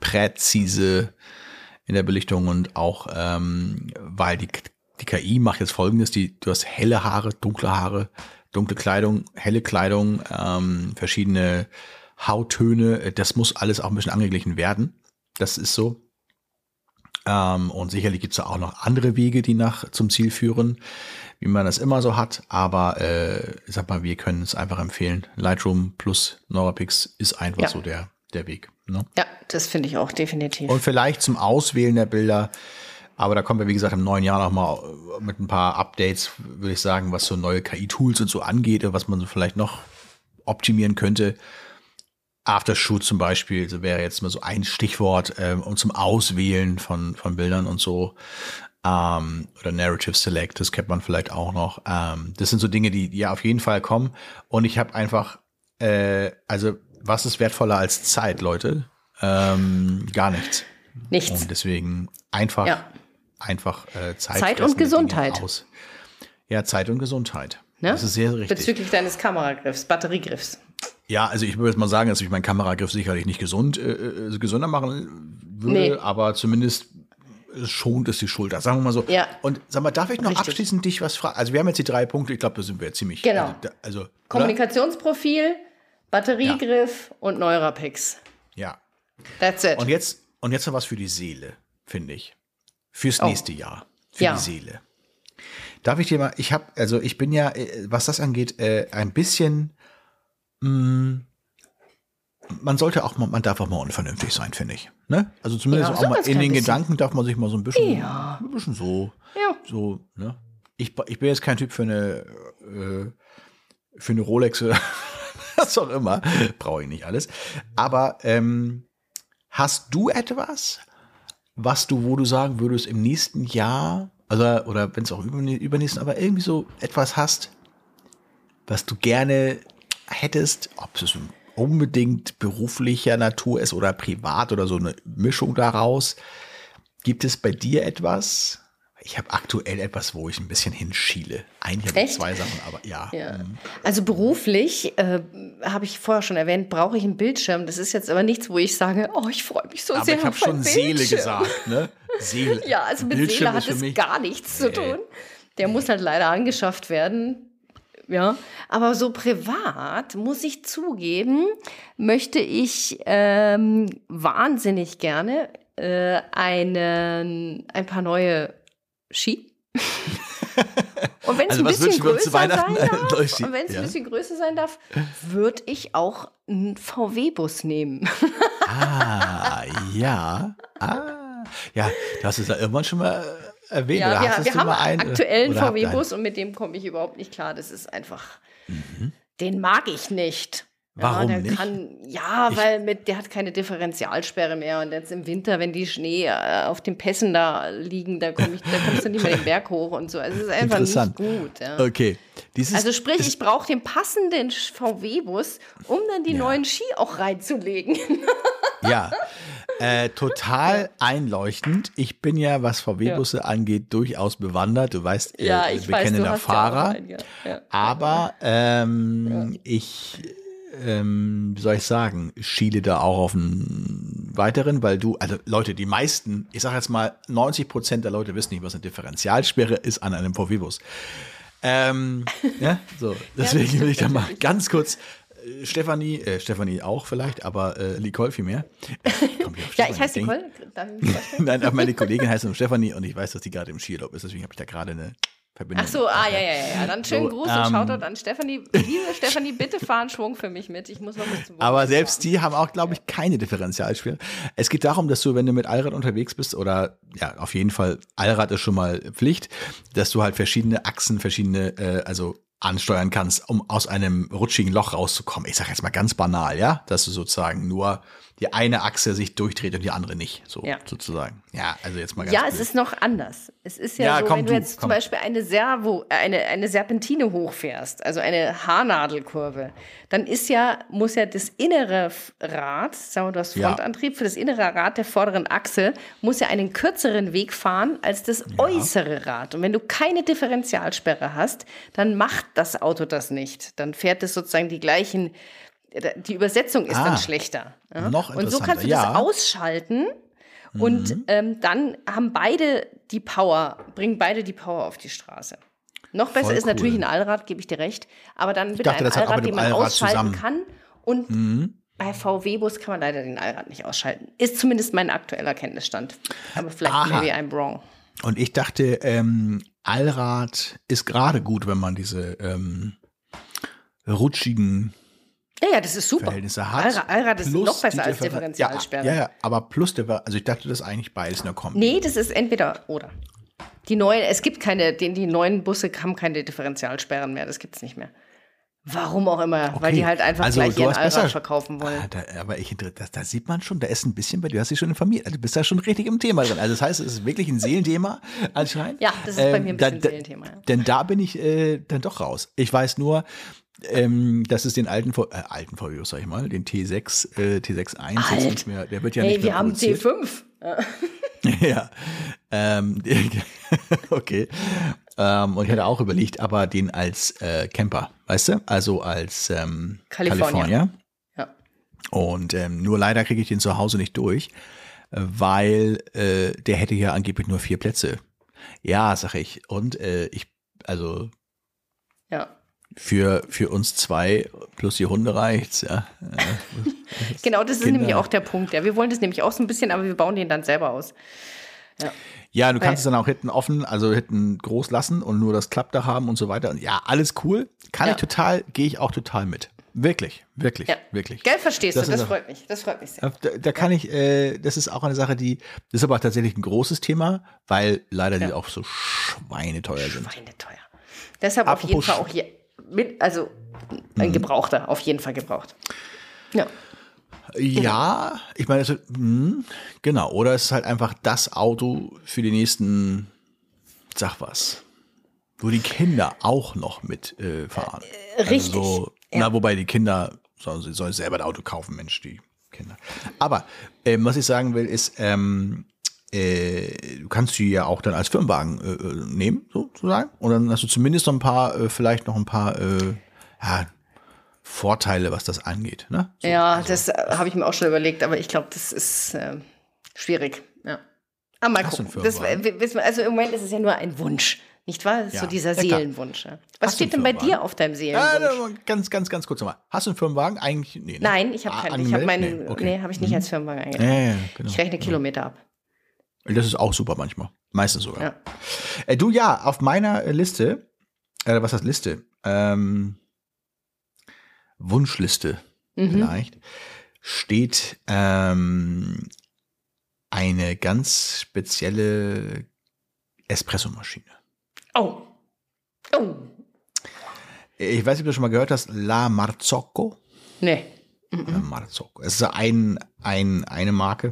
präzise in der Belichtung und auch, ähm, weil die, die K I macht jetzt Folgendes, die, du hast helle Haare, dunkle Haare, dunkle Kleidung, helle Kleidung, ähm, verschiedene Hauttöne, das muss alles auch ein bisschen angeglichen werden. Das ist so. Ähm, und sicherlich gibt es auch noch andere Wege, die nach zum Ziel führen, wie man das immer so hat. Aber äh, ich sag mal, wir können es einfach empfehlen. Lightroom plus Neurapix ist einfach ja. so der, der Weg. Ne? Ja, das finde ich auch definitiv. Und vielleicht zum Auswählen der Bilder, aber da kommen wir, wie gesagt, im neuen Jahr nochmal mit ein paar Updates, würde ich sagen, was so neue K I-Tools und so angeht und was man so vielleicht noch optimieren könnte. Aftershoot zum Beispiel, also wäre jetzt mal so ein Stichwort ähm, und zum Auswählen von von Bildern und so ähm, oder Narrative Select, das kennt man vielleicht auch noch. Ähm, das sind so Dinge, die, die ja auf jeden Fall kommen und ich habe einfach, äh, also was ist wertvoller als Zeit, Leute? Ähm, gar nichts. Nichts. Und deswegen einfach, Ja. einfach äh, Zeit. Zeit und fressende Gesundheit. Dinge aus. Ja, Zeit und Gesundheit. Ne? Das ist sehr richtig. Bezüglich deines Kameragriffs, Batteriegriffs. Ja, also ich würde jetzt mal sagen, dass ich meinen Kameragriff sicherlich nicht gesund, äh, äh, gesünder machen würde, Nee. aber zumindest schont es die Schulter, sagen wir mal so. Ja. Und sag mal, darf ich noch Richtig. abschließend dich was fragen? Also wir haben jetzt die drei Punkte, ich glaube, da sind wir jetzt ziemlich. Genau. Also, da- also oder? Kommunikationsprofil, Batteriegriff und Neurapix. Ja. That's it. Und jetzt, und jetzt noch was für die Seele, finde ich. Fürs Oh. nächste Jahr. Für Ja. die Seele. Darf ich dir mal, ich habe, also ich bin ja, äh, was das angeht, äh, ein bisschen, mh, man sollte auch mal, man darf auch mal unvernünftig sein, finde ich. Ne? Also zumindest Ja, auch so mal ganz in klein den bisschen. Gedanken darf man sich mal so ein bisschen, Ja. ein bisschen so, Ja. so, ne? Ich, ich bin jetzt kein Typ für eine, äh, für eine Rolex oder was auch immer. Brauche ich nicht alles. Aber ähm, hast du etwas, was du, wo du sagen würdest, im nächsten Jahr, also oder wenn es auch über, übernächsten, aber irgendwie so etwas hast, was du gerne hättest, ob es unbedingt beruflicher Natur ist oder privat oder so eine Mischung daraus. Gibt es bei dir etwas? Ich habe aktuell etwas, wo ich ein bisschen hinschiele. Eigentlich habe ich Echt? zwei Sachen, aber ja. Ja. Also beruflich, äh, habe ich vorher schon erwähnt, brauche ich einen Bildschirm. Das ist jetzt aber nichts, wo ich sage, oh, ich freue mich so Aber sehr ich habe auf einen schon Seele Bildschirm. gesagt, ne? Seele. Ja, also mit Bildschirm Seele hat ist für es mich- gar nichts zu Nee. tun. Der muss halt leider angeschafft werden. Ja, aber so privat, muss ich zugeben, möchte ich ähm, wahnsinnig gerne äh, einen, ein paar neue Ski. Und wenn es Also ein was bisschen wünschen wir uns zu größer sein Weihnachten? darf, Neue Ski, und wenn es ja. ein bisschen größer sein darf, würde ich auch einen V W-Bus nehmen. Ah, ja. Ah. Ja, du hast es ja irgendwann schon mal äh, erwähnt. Ja, oder wir, hast wir du haben mal einen, äh, aktuell einen oder habt ihr V W-Bus und mit dem komme ich überhaupt nicht klar. Das ist einfach, den mag ich nicht. Warum ja, der nicht? Kann, ja, Ich- weil mit, der hat keine Differentialsperre mehr und jetzt im Winter, wenn die Schnee äh, auf den Pässen da liegen, da, komm ich, da kommst du nicht mehr den Berg hoch und so. Also es ist einfach nicht Interessant. gut. Ja. Okay. Dieses, Also sprich, es- ich brauche den passenden V W-Bus, um dann die Ja. neuen Ski auch reinzulegen. Ja, äh, total einleuchtend. Ich bin ja, was V W-Busse angeht, durchaus bewandert. Du weißt, äh, Ja, ich weiß, du bekennender hast Fahrer. ja auch einen, ja. Ja. Aber ähm, ich, ähm, wie soll ich sagen, schiele da auch auf einen weiteren, weil du, also Leute, die meisten, ich sage jetzt mal, neunzig Prozent der Leute wissen nicht, was eine Differentialsperre ist an einem V W-Bus. Ähm, ja, so, deswegen stimmt will ich da mal natürlich. ganz kurz äh, Stefanie, äh, Stefanie auch vielleicht, aber äh, Nicole vielmehr. Komm, auf Ja, Stefanie ich heiße denken. Nicole. Darf ich mich vorstellen? Nein, aber meine Kollegin heißt nur Stefanie und ich weiß, dass die gerade im Skiurlaub ist, deswegen habe ich da gerade eine Verbindung. Ach so, ah, ja, ja, ja, ja. Dann schönen So, Gruß ähm, und Shoutout an Stefanie. Liebe Stefanie, bitte fahr einen Schwung für mich mit. Ich muss noch ein bisschen. Aber selbst die haben auch, glaube ich, keine Differentialsperre. Es geht darum, dass du, wenn du mit Allrad unterwegs bist, oder ja, auf jeden Fall, Allrad ist schon mal Pflicht, dass du halt verschiedene Achsen, verschiedene, äh, also ansteuern kannst, um aus einem rutschigen Loch rauszukommen. Ich sage jetzt mal ganz banal, ja, dass du sozusagen nur die eine Achse sich durchdreht und die andere nicht, so Ja. sozusagen. Ja, also jetzt mal ganz Ja, blöd. es ist noch anders. Es ist ja, Ja, so, komm, wenn du du, jetzt komm. zum Beispiel eine Servo, äh, eine, eine Serpentine hochfährst, also eine Haarnadelkurve, dann ist ja, muss ja das innere F- Rad, sagen wir, du hast Ja. Frontantrieb, für das innere Rad der vorderen Achse, muss ja einen kürzeren Weg fahren als das äußere Rad. Und wenn du keine Differentialsperre hast, dann macht das Auto das nicht. Dann fährt es sozusagen die gleichen, die Übersetzung ist Ah, dann schlechter. Ja? noch Und so kannst du interessanter, das ja. ausschalten. Und Mhm. ähm, dann haben beide die Power, bringen beide die Power auf die Straße. Noch besser Voll ist natürlich cool. ein Allrad, gebe ich dir recht. Aber dann bitte dachte, ein das hat aber Allrad, mit den dem man Allrad ausschalten zusammen. kann. Und Mhm. bei V W-Bus kann man leider den Allrad nicht ausschalten. Ist zumindest mein aktueller Kenntnisstand. Aber vielleicht Aha. maybe I'm wrong. Und ich dachte, ähm, Allrad ist gerade gut, wenn man diese ähm, rutschigen Ja, ja, das ist super. Verhältnisse hat. Allrad, Allrad ist plus noch besser die als Differen- Differentialsperre. Ja, ja, ja, aber plus, Differ- also ich dachte, das ist eigentlich beides in der Kombi. Nee, das ist entweder oder. Die neuen, es gibt keine, die, die neuen Busse haben keine Differentialsperren mehr, das gibt's nicht mehr. Warum auch immer, weil Okay. die halt einfach Also, gleich du ihren hast Allrad besser- verkaufen wollen. Ah, da, aber ich, das, da sieht man schon, da ist ein bisschen bei dir, du hast dich schon informiert. Also du bist da schon richtig im Thema drin. Also das heißt, es ist wirklich ein Seelenthema anscheinend. Ja, das ist bei Ähm, mir ein da- bisschen da- Seelenthema. Ja. Denn da bin ich äh, dann doch raus. Ich weiß nur, ähm, das ist den alten, äh, alten V W, sag ich mal, den T sechs, äh, T sechs Punkt eins. Alt. Jetzt nicht mehr, der wird ja Hey, nicht mehr wir haben T produziert. fünf. Ja, ähm, okay. Ähm, und ich hatte auch überlegt, aber den als äh, Camper, weißt du? Also als ähm, California. California. Ja. Und ähm, nur leider kriege ich den zu Hause nicht durch, äh, weil äh, der hätte ja angeblich nur vier Plätze. Ja, sag ich. Und äh, ich, also Ja. für, für uns zwei plus die Hunde reicht's, ja. Genau, das ist Kinder. nämlich auch der Punkt. Ja. Wir wollen das nämlich auch so ein bisschen, aber wir bauen den dann selber aus. Ja. Ja, du kannst Weil- es dann auch hinten offen, also hinten groß lassen und nur das Klappdach haben und so weiter. Und ja, alles cool. Kann Ja. ich total, gehe ich auch total mit. Wirklich, wirklich, Ja. wirklich. Gell, verstehst Das du, ist das auch- freut mich. Das freut mich sehr. Da, da kann ich, äh, das ist auch eine Sache, die, das ist aber tatsächlich ein großes Thema, weil leider die auch so schweineteuer sind. Schweineteuer. Deshalb auf jeden Apropos Fall auch hier mit, also ein Gebrauchter, auf jeden Fall gebraucht. Ja. Ja, ich meine, also, mh, genau, oder es ist halt einfach das Auto für die nächsten, sag was, wo die Kinder auch noch mit äh, fahren. richtig, Also so, na, wobei die Kinder sollen, sie sollen selber ein Auto kaufen, Mensch, die Kinder. Aber ähm, was ich sagen will, ist, ähm, äh, du kannst die ja auch dann als Firmenwagen äh, äh, nehmen, sozusagen. Und dann hast du zumindest noch ein paar, äh, vielleicht noch ein paar äh, ja, Vorteile, was das angeht. Ne? So, Ja, also, das äh, habe ich mir auch schon überlegt, aber ich glaube, das ist äh, schwierig. Ja. Aber mal Hast du gucken. einen Das, Firmenwagen? äh, wissen wir- also im Moment ist es ja nur ein Wunsch, nicht wahr? Das ist Ja. so dieser Ja, klar. Seelenwunsch. Ja. Was Hast du steht einen denn bei dir Firmenwagen? auf deinem Ah, Seelenwunsch? da- ganz, ganz, ganz kurz nochmal. Hast du einen Firmenwagen? Eigentlich, nee, ne? Nein, ich habe Ah, keinen. Ich habe angemeldet? meinen, Nee, okay. nee, habe ich nicht als Firmenwagen Ja, eingetragen. ja, ja, genau. Ich rechne Kilometer ab. Das ist auch super manchmal. Meistens sogar. Ja. Äh, du, ja, auf meiner äh, Liste, äh, was heißt Liste? Ähm, Wunschliste Mhm. vielleicht, steht ähm, eine ganz spezielle Espressomaschine. Oh. Oh. Ich weiß nicht, ob du schon mal gehört hast, La Marzocco. Nee. La Marzocco. Es ist ein, ein, eine Marke.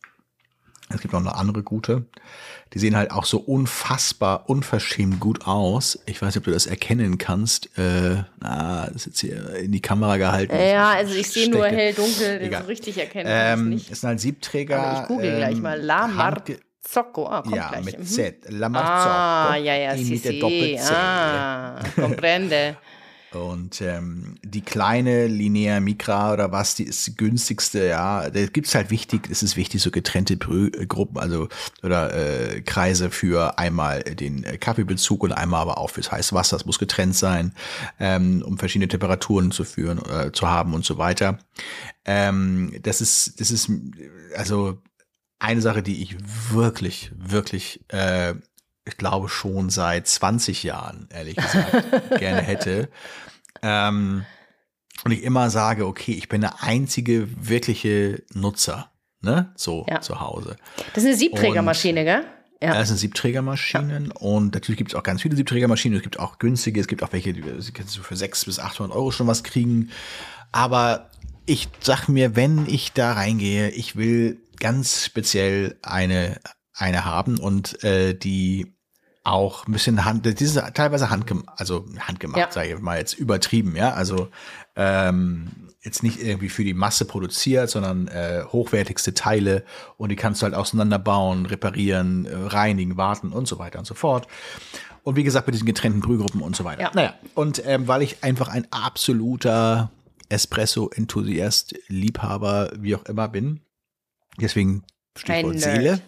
Es gibt noch eine andere gute. Die sehen halt auch so unfassbar, unverschämt gut aus. Ich weiß nicht, ob du das erkennen kannst. Äh, na, das ist jetzt hier in die Kamera gehalten. Ja, also ich sehe nur Stecke. hell, dunkel, Egal. so richtig erkennen kann Ähm, ich es nicht. sind halt Siebträger. Aber ich google gleich ähm, mal. La handge- Marzocco. Ah, kommt Ja, gleich. mit Mhm. Z. La Marzocco. Ah, ja, ja, Die sì, mit der sì. Doppel-C. Ah, comprende. Und ähm, die kleine Linea Micra oder was, die ist die günstigste, ja. Da gibt's halt wichtig, es ist wichtig, so getrennte Brü äh, Gruppen, also oder äh, Kreise für einmal den äh, Kaffeebezug und einmal aber auch fürs heiße Wasser. Das muss getrennt sein, ähm, um verschiedene Temperaturen zu führen, äh, zu haben und so weiter. Ähm, das ist, das ist also eine Sache, die ich wirklich, wirklich äh, ich glaube schon seit zwanzig Jahren, ehrlich gesagt, gerne hätte. Ähm, und ich immer sage, okay, ich bin der einzige wirkliche Nutzer, ne, so Ja. zu Hause. Das ist eine Siebträgermaschine, gell? Ja. Das sind Siebträgermaschinen und natürlich gibt es auch ganz viele Siebträgermaschinen. Es gibt auch günstige, es gibt auch welche, die kannst du für sechshundert bis achthundert Euro schon was kriegen. Aber ich sag mir, wenn ich da reingehe, ich will ganz speziell eine, eine haben und äh, die auch ein bisschen Hand, das ist teilweise handgemacht, also handgemacht, Ja. sage ich mal jetzt übertrieben, ja, also ähm, jetzt nicht irgendwie für die Masse produziert, sondern äh, hochwertigste Teile und die kannst du halt auseinanderbauen, reparieren, äh, reinigen, warten und so weiter und so fort. Und wie gesagt, mit diesen getrennten Brühgruppen und so weiter. Ja. Naja, und ähm, weil ich einfach ein absoluter Espresso-Enthusiast, Liebhaber, wie auch immer bin, deswegen Stichwort Ein Nerd. Seele.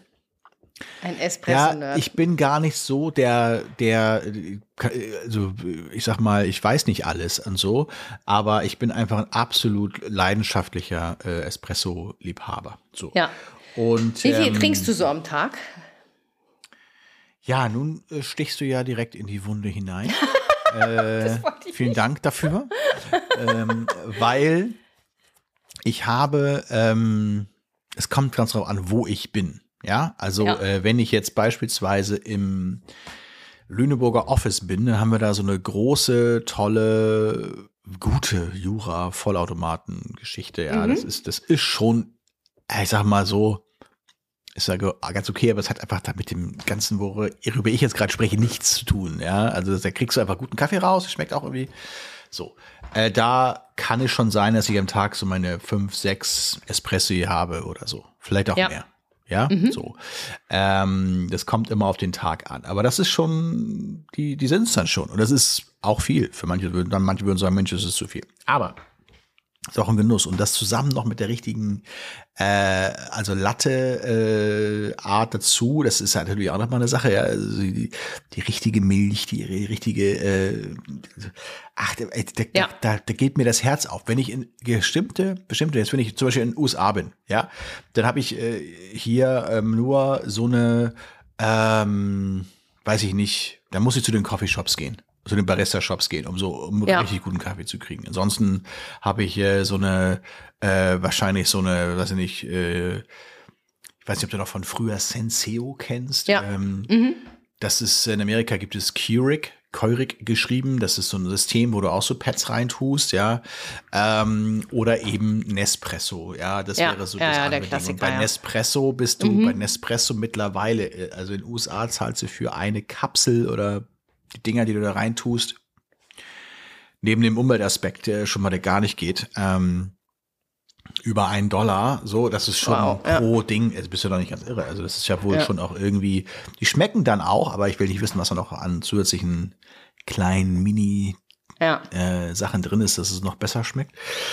Ein Espresso-Nerd. Ja, ich bin gar nicht so der, der, also ich sag mal, ich weiß nicht alles und so, aber ich bin einfach ein absolut leidenschaftlicher äh, Espresso-Liebhaber. So. Ja. Und Wie viel ähm, trinkst du so am Tag? Ja, nun äh, stichst du ja direkt in die Wunde hinein. äh, vielen Dank dafür, ähm, weil ich habe, ähm, es kommt ganz drauf an, wo ich bin. Ja, also Ja. Äh, wenn ich jetzt beispielsweise im Lüneburger Office bin, dann haben wir da so eine große, tolle, gute Jura-Vollautomaten-Geschichte. Ja, Mhm. das ist, das ist schon, ich sag mal so, ich sage ganz okay, aber es hat einfach da mit dem ganzen, worüber ich jetzt gerade spreche, nichts zu tun. Ja, also da kriegst du einfach guten Kaffee raus, schmeckt auch irgendwie So, äh, da kann es schon sein, dass ich am Tag so meine fünf, sechs Espresso habe oder so. Vielleicht auch Ja. mehr. Ja, mhm. so. Ähm, das kommt immer auf den Tag an. Aber das ist schon, die, die sind es dann schon. Und das ist auch viel. Für manche würden dann, manche würden sagen, Mensch, das ist zu viel. Aber ist auch ein Genuss. Und das zusammen noch mit der richtigen, äh, also Latte äh, Art dazu, das ist halt natürlich auch nochmal eine Sache, ja. Also die, die richtige Milch, die richtige, äh, ach, da, da, Ja. da, da geht mir das Herz auf. Wenn ich in bestimmte, bestimmte, jetzt wenn ich zum Beispiel in den U S A bin, ja, dann habe ich äh, hier ähm, nur so eine, ähm, weiß ich nicht, da muss ich zu den Coffeeshops gehen. Zu den Barista-Shops gehen, um so um Ja. richtig guten Kaffee zu kriegen. Ansonsten habe ich äh, so eine, äh, wahrscheinlich so eine, weiß ich nicht, äh, ich weiß nicht, ob du noch von früher Senseo kennst. Ja. Ähm, Mhm. Das ist, in Amerika gibt es Keurig, Keurig geschrieben. Das ist so ein System, wo du auch so Pads reintust, ja. Ähm, oder eben Nespresso, ja. Das Ja. wäre so Ja, das ja, andere der Ding. Klassiker, Und bei ja. Nespresso bist du, Mhm. bei Nespresso mittlerweile, äh, also in den U S A zahlst du für eine Kapsel oder die Dinger, die du da reintust, neben dem Umweltaspekt, der schon mal der gar nicht geht, ähm, über einen Dollar, so, das ist schon Wow, ja. pro Ding, jetzt bist du doch nicht ganz irre, also das ist ja wohl Ja. schon auch irgendwie, die schmecken dann auch, aber ich will nicht wissen, was da noch an zusätzlichen kleinen Mini Ja. äh, Sachen drin ist, dass es noch besser schmeckt.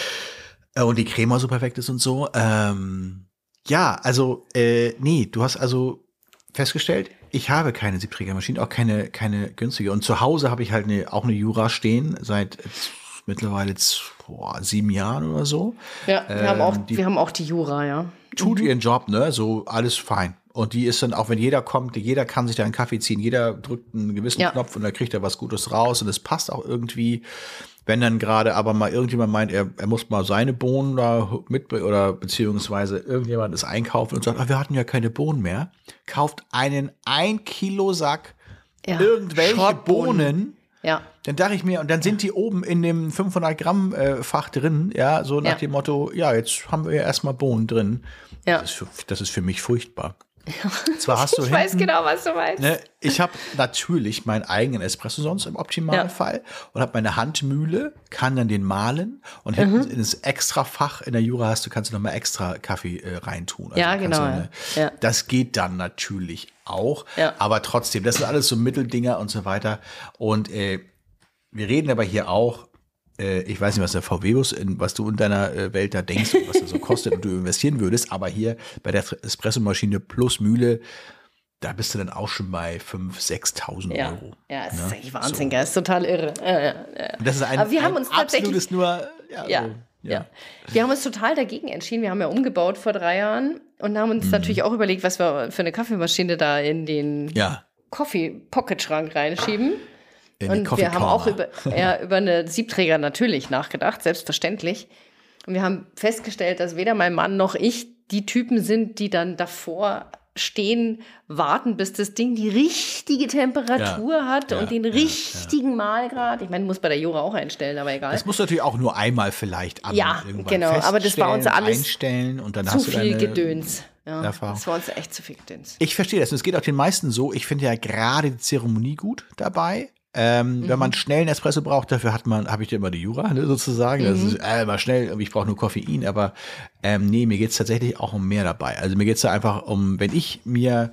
Äh, und die Crema so perfekt ist und so. Ähm, ja, also, äh, nee, du hast also festgestellt, ich habe keine Siebträgermaschine, auch keine, keine günstige. Und zu Hause habe ich halt eine, auch eine Jura stehen, seit jetzt mittlerweile jetzt, boah, sieben Jahren oder so. Ja, wir, Ähm, haben auch, die- wir haben auch die Jura, ja. Tut ihren Job, ne? So alles fein. Und die ist dann, auch wenn jeder kommt, jeder kann sich da einen Kaffee ziehen, jeder drückt einen gewissen Ja. Knopf und da kriegt er was Gutes raus und es passt auch irgendwie. Wenn dann gerade aber mal irgendjemand meint, er, er muss mal seine Bohnen da mitbringen oder beziehungsweise irgendjemand ist einkaufen und sagt, ah, wir hatten ja keine Bohnen mehr, kauft einen ein Kilo Sack Ja. irgendwelche Schrottbohnen. Bohnen. Ja. Dann dachte ich mir, und dann sind die oben in dem fünfhundert Gramm äh, Fach drin, ja, so nach Ja. dem Motto, ja, jetzt haben wir ja erstmal Bohnen drin. Ja. Das ist für, das ist für mich furchtbar. Zwar hast du Ich weiß hinten, genau, was du meinst. ne, ich habe natürlich meinen eigenen Espresso sonst im Optimalfall und habe meine Handmühle, kann dann den mahlen und Mhm. hinten in das extra Fach in der Jura hast du, kannst du noch mal extra Kaffee äh, reintun. Also Ja, du kannst genau, Eine, ja. Ja. Das geht dann natürlich auch, Ja. aber trotzdem, das sind alles so Mitteldinger und so weiter. Und äh, wir reden aber hier auch, äh, ich weiß nicht, was der V W-Bus, in, was du in deiner äh, Welt da denkst und was das so kostet und du investieren würdest, aber hier bei der Espressomaschine plus Mühle, da bist du dann auch schon bei fünftausend, sechstausend Ja, Euro. ja, es Ne? ist eigentlich Wahnsinn, gell? Es ist total irre. Ja, ja, ja. Und das ist ein, Aber wir haben ein uns tatsächlich- absolutes nur, ja, Ja, so, ja. Wir haben uns total dagegen entschieden. Wir haben ja umgebaut vor drei Jahren und haben Mhm. uns natürlich auch überlegt, was wir für eine Kaffeemaschine da in den ja, Coffee-Pocket-Schrank reinschieben. in den Und Coffee wir haben auch Corner. über, ja, über eine Siebträger natürlich nachgedacht, selbstverständlich. Und wir haben festgestellt, dass weder mein Mann noch ich die Typen sind, die dann davor stehen, warten, bis das Ding die richtige Temperatur Ja, hat ja, und den ja, richtigen Mahlgrad. Ich meine, muss bei der Jura auch einstellen, aber egal. Das musst du natürlich auch nur einmal vielleicht an Ja, irgendwann genau, aber das war uns feststellen, alles einstellen und dann zu hast du viel deine Gedöns. Ja, Erfahrung. das war uns echt zu viel Gedöns. Ich verstehe das. Und es geht auch den meisten so. Ich finde ja gerade die Zeremonie gut dabei. Ähm, Mhm. Wenn man schnell einen Espresso braucht, dafür hat man, habe ich ja immer die Jura, ne, sozusagen. Das Mhm. ist äh, mal schnell, ich brauche nur Koffein, aber ähm, nee, mir geht's tatsächlich auch um mehr dabei. Also mir geht's da einfach um, wenn ich mir,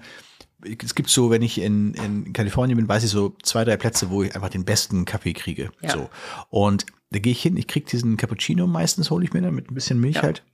es gibt so, wenn ich in, in Kalifornien bin, weiß ich so zwei, drei Plätze, wo ich einfach den besten Kaffee kriege. Ja. So. Und da gehe ich hin, ich kriege diesen Cappuccino meistens, hole ich mir dann mit ein bisschen Milch Ja. halt.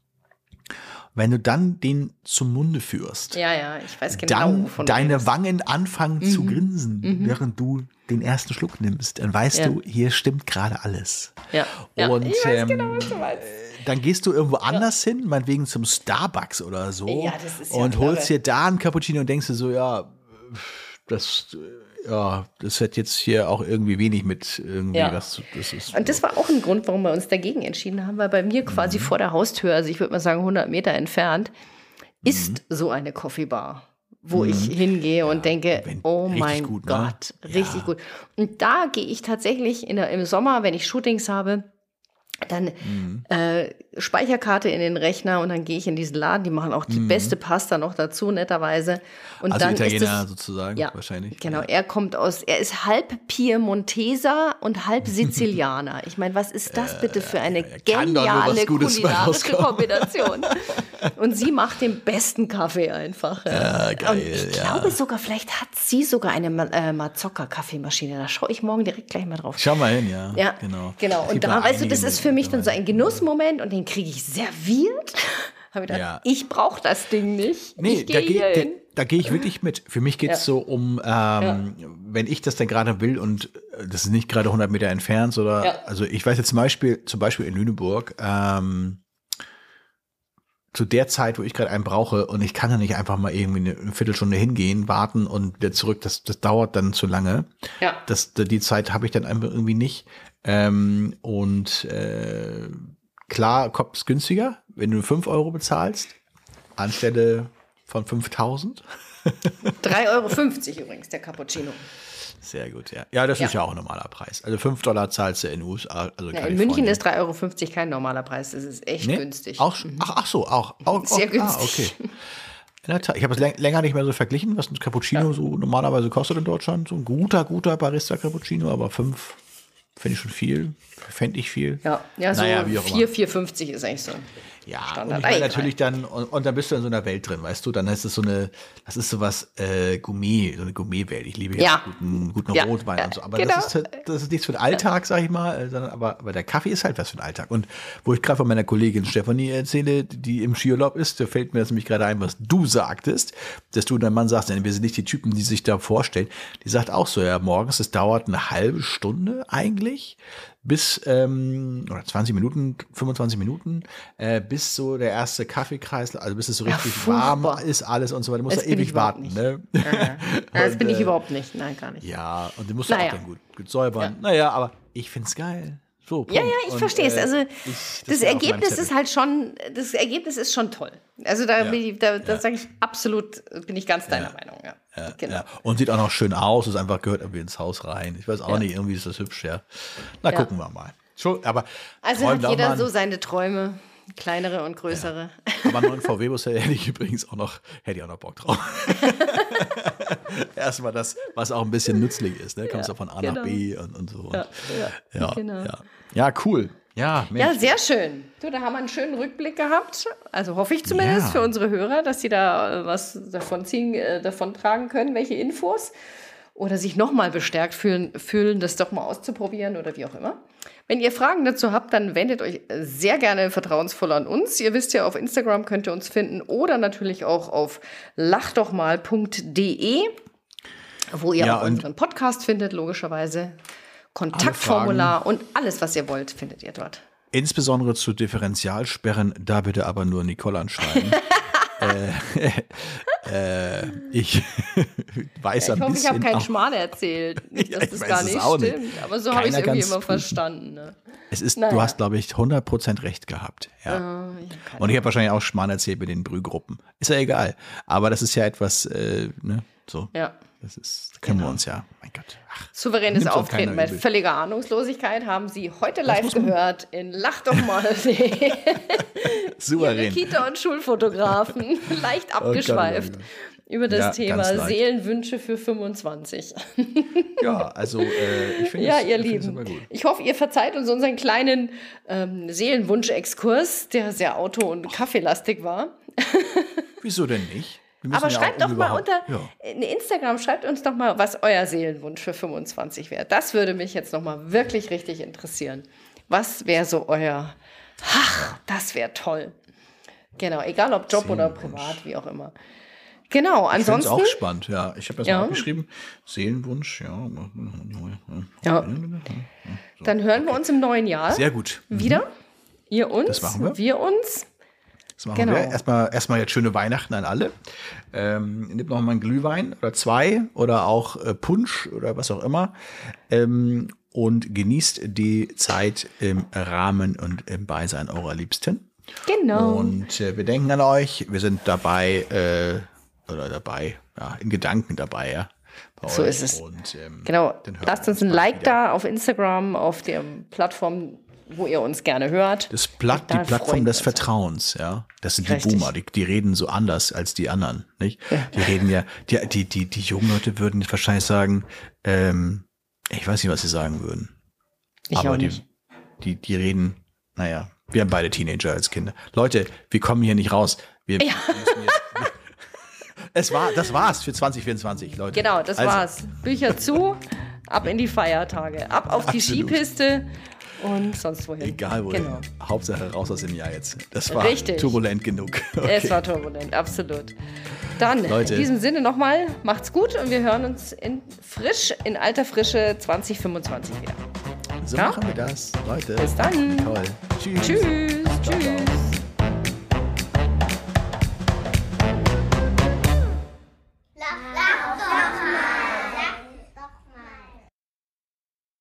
Wenn du dann den zum Munde führst, Ja, ja, ich weiß genau, dann wovon du deine redest. Wangen anfangen zu grinsen, während du den ersten Schluck nimmst, dann weißt Ja. du, hier stimmt gerade alles. Ja. Ja, Und ich weiß ähm, genau, was du meinst. dann gehst du irgendwo anders hin, meinetwegen zum Starbucks oder so, Ja, das ist ja und klar. holst dir da einen Cappuccino und denkst dir so, ja, das, ja, das hat jetzt hier auch irgendwie wenig mit irgendwie Ja. was zu, das ist. Und das war auch ein Grund, warum wir uns dagegen entschieden haben, weil bei mir quasi Mhm. vor der Haustür, also ich würde mal sagen hundert Meter entfernt, ist so eine Coffeebar, wo ich hingehe und denke, Mhm. wenn- oh richtig mein gut, ne? Gott, richtig Ja. gut. Und da gehe ich tatsächlich in der, im Sommer, wenn ich Shootings habe, Dann äh, Speicherkarte in den Rechner und dann gehe ich in diesen Laden. Die machen auch die Mhm. beste Pasta noch dazu, netterweise. Und Also dann Italiener ist das, sozusagen, ja, wahrscheinlich. Genau, er kommt aus, er ist halb Piemonteser und halb Sizilianer. Ich meine, was ist das bitte für eine kann doch nur was geniale Gutes bei kulinarische rauskommen. Kombination? Und sie macht den besten Kaffee einfach. Ja, geil, und ich ja. glaube sogar, vielleicht hat sie sogar eine Ma- äh, Mazzocca-Kaffeemaschine. Da schaue ich morgen direkt gleich mal drauf. Schau mal hin, ja. Ja, genau. genau. Es Und gibt da, noch weißt du, einige das ist für mich dann so ein mittlerweile. Genussmoment und den kriege ich serviert. Habe ich gedacht, Ja. ich brauche das Ding nicht. Nee, ich da gehe gehe hier da, hin. da geh ich wirklich mit. Für mich geht es Ja. so um, ähm, wenn ich das dann gerade will und äh, das ist nicht gerade hundert Meter entfernt, oder, Ja. also ich weiß jetzt zum Beispiel, zum Beispiel in Lüneburg, ähm, zu der Zeit, wo ich gerade einen brauche und ich kann da nicht einfach mal irgendwie eine, eine Viertelstunde hingehen, warten und wieder zurück, das, das dauert dann zu lange. Ja. Das, die Zeit habe ich dann einfach irgendwie nicht. Ähm, und äh, klar, kommt es günstiger, wenn du fünf Euro bezahlst, anstelle von fünftausend. drei Euro fünfzig übrigens, der Cappuccino. Sehr gut, ja. Ja, das Ja. ist ja auch ein normaler Preis. Also fünf Dollar zahlst du in den U S A. Also Ja, in Kalifornien. München ist drei Euro fünfzig kein normaler Preis. Das ist echt Nee? günstig. Auch, schon- ach, ach so, auch. auch Sehr auch, günstig. Ah, okay. In der Tat. Ich habe es läng- länger nicht mehr so verglichen, was ein Cappuccino so normalerweise kostet in Deutschland. So ein guter, guter Barista-Cappuccino, aber fünf finde ich schon viel. Fände ich viel. Ja, ja so Naja, wie auch immer. vier, vier fünfzig ist eigentlich so. Ja, Standard. und ich meine Egal. natürlich dann, und, und dann bist du in so einer Welt drin, weißt du, dann ist es so eine, das ist sowas äh, Gourmet, so eine Gourmet-Welt. Ich liebe ja, Ja. guten, guten Ja. Rotwein Ja, und so, aber genau. das, ist, halt- das ist nichts für den Alltag, sag ich mal, äh, sondern aber, aber der Kaffee ist halt was für den Alltag. Und wo ich gerade von meiner Kollegin Stefanie erzähle, die im Skiurlaub ist, da fällt mir das nämlich gerade ein, was du sagtest, dass du und dein Mann sagst, denn wir sind nicht die Typen, die sich da vorstellen. Die sagt auch so, ja, morgens, es dauert eine halbe Stunde eigentlich, bis, ähm, oder zwanzig Minuten, fünfundzwanzig Minuten, äh, bis so der erste Kaffeekreis, also bis es so Ja, richtig warm furchtbar. ist, alles und so weiter. Du musst Das da bin ich ewig überhaupt warten, nicht. ne? Ja, das Und, bin ich äh, überhaupt nicht. Nein, gar nicht. Ja, und du musst du Naja. auch dann gut, gut säubern. Naja, aber ich find's geil. So, Punkt. Ja, ja, ich Und, verstehe es. äh, Also ich- das, wär auf meinem Ergebnis Zettel. ist halt schon, das Ergebnis ist schon toll. Also da, Ja. bin ich, da, da Ja. sage ich absolut, bin ich ganz deiner Ja. Meinung. Ja. Ja, Genau. ja. Und sieht auch noch schön aus, ist einfach gehört irgendwie ins Haus rein. Ich weiß auch Ja. nicht, irgendwie ist das hübsch, ja. Na, Ja. gucken wir mal. Schon, aber Also träumt hat jeder Laumann- so seine Träume, kleinere und größere. Aber einen neuen V W-Bus hätte ich übrigens auch noch, hätte ich auch noch Bock drauf. Erstmal das, was auch ein bisschen nützlich ist, ne? Kommst Ja, du von A genau. nach B und, und so. Ja, ja, ja, genau. ja. Ja, cool. Ja, Mensch. Ja, sehr schön. Du, da haben wir einen schönen Rückblick gehabt. Also hoffe ich zumindest Ja. für unsere Hörer, dass sie da äh, was davon ziehen, äh, davon tragen können, welche Infos. Oder sich nochmal bestärkt fühlen, fühlen, das doch mal auszuprobieren oder wie auch immer. Wenn ihr Fragen dazu habt, dann wendet euch sehr gerne vertrauensvoll an uns. Ihr wisst ja, auf Instagram könnt ihr uns finden oder natürlich auch auf lachdochmal punkt de, wo ihr Ja, auch und- unseren Podcast findet, logischerweise. Kontaktformular und alles, was ihr wollt, findet ihr dort. Insbesondere zu Differentialsperren, da bitte aber nur Nicole anschreiben. äh, äh, ich weiß Ja, ein ich hoffe, ich bisschen habe keinen auch, Schmarrn erzählt. Nicht, Ja, dass ich das weiß gar es nicht auch nicht. stimmt. Aber so habe ich es Keiner irgendwie kann's immer prüfen. verstanden. Ne? es ist, Naja. du hast, glaube ich, hundert Prozent recht gehabt. Ja. Äh, ich kann- Und ich habe wahrscheinlich auch Schmarrn erzählt mit den Brühgruppen. Ist ja egal. Aber das ist ja etwas, äh, ne, so. ja. Das ist, da können Genau. wir uns ja, mein Gott. Ach, Souveränes Nimmt's auch Auftreten keiner bei übel. völliger Ahnungslosigkeit haben Sie heute live muss man- gehört in Lach doch mal. Ihre souverän. Kita- und Schulfotografen leicht abgeschweift Gott, über das Ja, Thema ganz leicht. Seelenwünsche für fünfundzwanzig. Ja, also äh, ich finde Ja, es ihr ich finde es Lieben. immer gut. Ich hoffe, ihr verzeiht uns unseren kleinen ähm, Seelenwunsch-Exkurs, der sehr auto- und kaffeelastig war. Wieso denn nicht? Wir müssen Aber ja schreibt auch doch mal überhaupt- unter Ja. in Instagram, schreibt uns doch mal, was euer Seelenwunsch für fünfundzwanzig wäre. Das würde mich jetzt noch mal wirklich richtig interessieren. Was wäre so euer, ach, das wäre toll. Genau, egal ob Job oder Seelenwunsch. privat, wie auch immer. Genau, Ich finde es ansonsten, auch spannend, ja. Ich habe das Ja. mal aufgeschrieben. Seelenwunsch, ja. ja, dann hören wir uns im neuen Jahr Sehr gut. wieder. Ihr uns, Das machen wir. wir uns. Das machen Genau. wir. Erstmal, erstmal jetzt schöne Weihnachten an alle. Ähm, nehmt noch mal einen Glühwein oder zwei oder auch äh, Punsch oder was auch immer. Ähm, und genießt die Zeit im Rahmen und im Beisein eurer Liebsten. Genau. Und äh, wir denken an euch. Wir sind dabei, äh, oder dabei, ja, in Gedanken dabei, ja. Bei So euch. ist es. Und, ähm, Genau, dann hören lasst wir uns ein bald Like wieder. da auf Instagram, auf der Plattform, wo ihr uns gerne hört. Das Platt, die Da Plattform freuen des wir uns. Vertrauens, ja. Das sind die Richtig. Boomer, die, die reden so anders als die anderen, nicht? Die reden ja, die, die, die, die jungen Leute würden jetzt wahrscheinlich sagen, ähm, ich weiß nicht, was sie sagen würden. Ich Aber auch die, nicht. die, die reden, naja, wir haben beide Teenager als Kinder. Leute, wir kommen hier nicht raus. Wir Ja. müssen jetzt, es war, das war's für zwanzig vierundzwanzig, Leute. Genau, das Also, war's. Bücher zu, ab in die Feiertage, ab auf die Absolut. Skipiste und sonst wohin. Egal wo. Genau. Hauptsache raus aus dem Jahr jetzt. Das war Richtig. turbulent genug. Es war turbulent, absolut. Dann, Leute. in diesem Sinne nochmal, macht's gut und wir hören uns in frisch, in alter Frische zwanzig fünfundzwanzig wieder. So Ja? machen wir das, Leute. Bis dann. Toll. Tschüss. Tschüss, tschüss.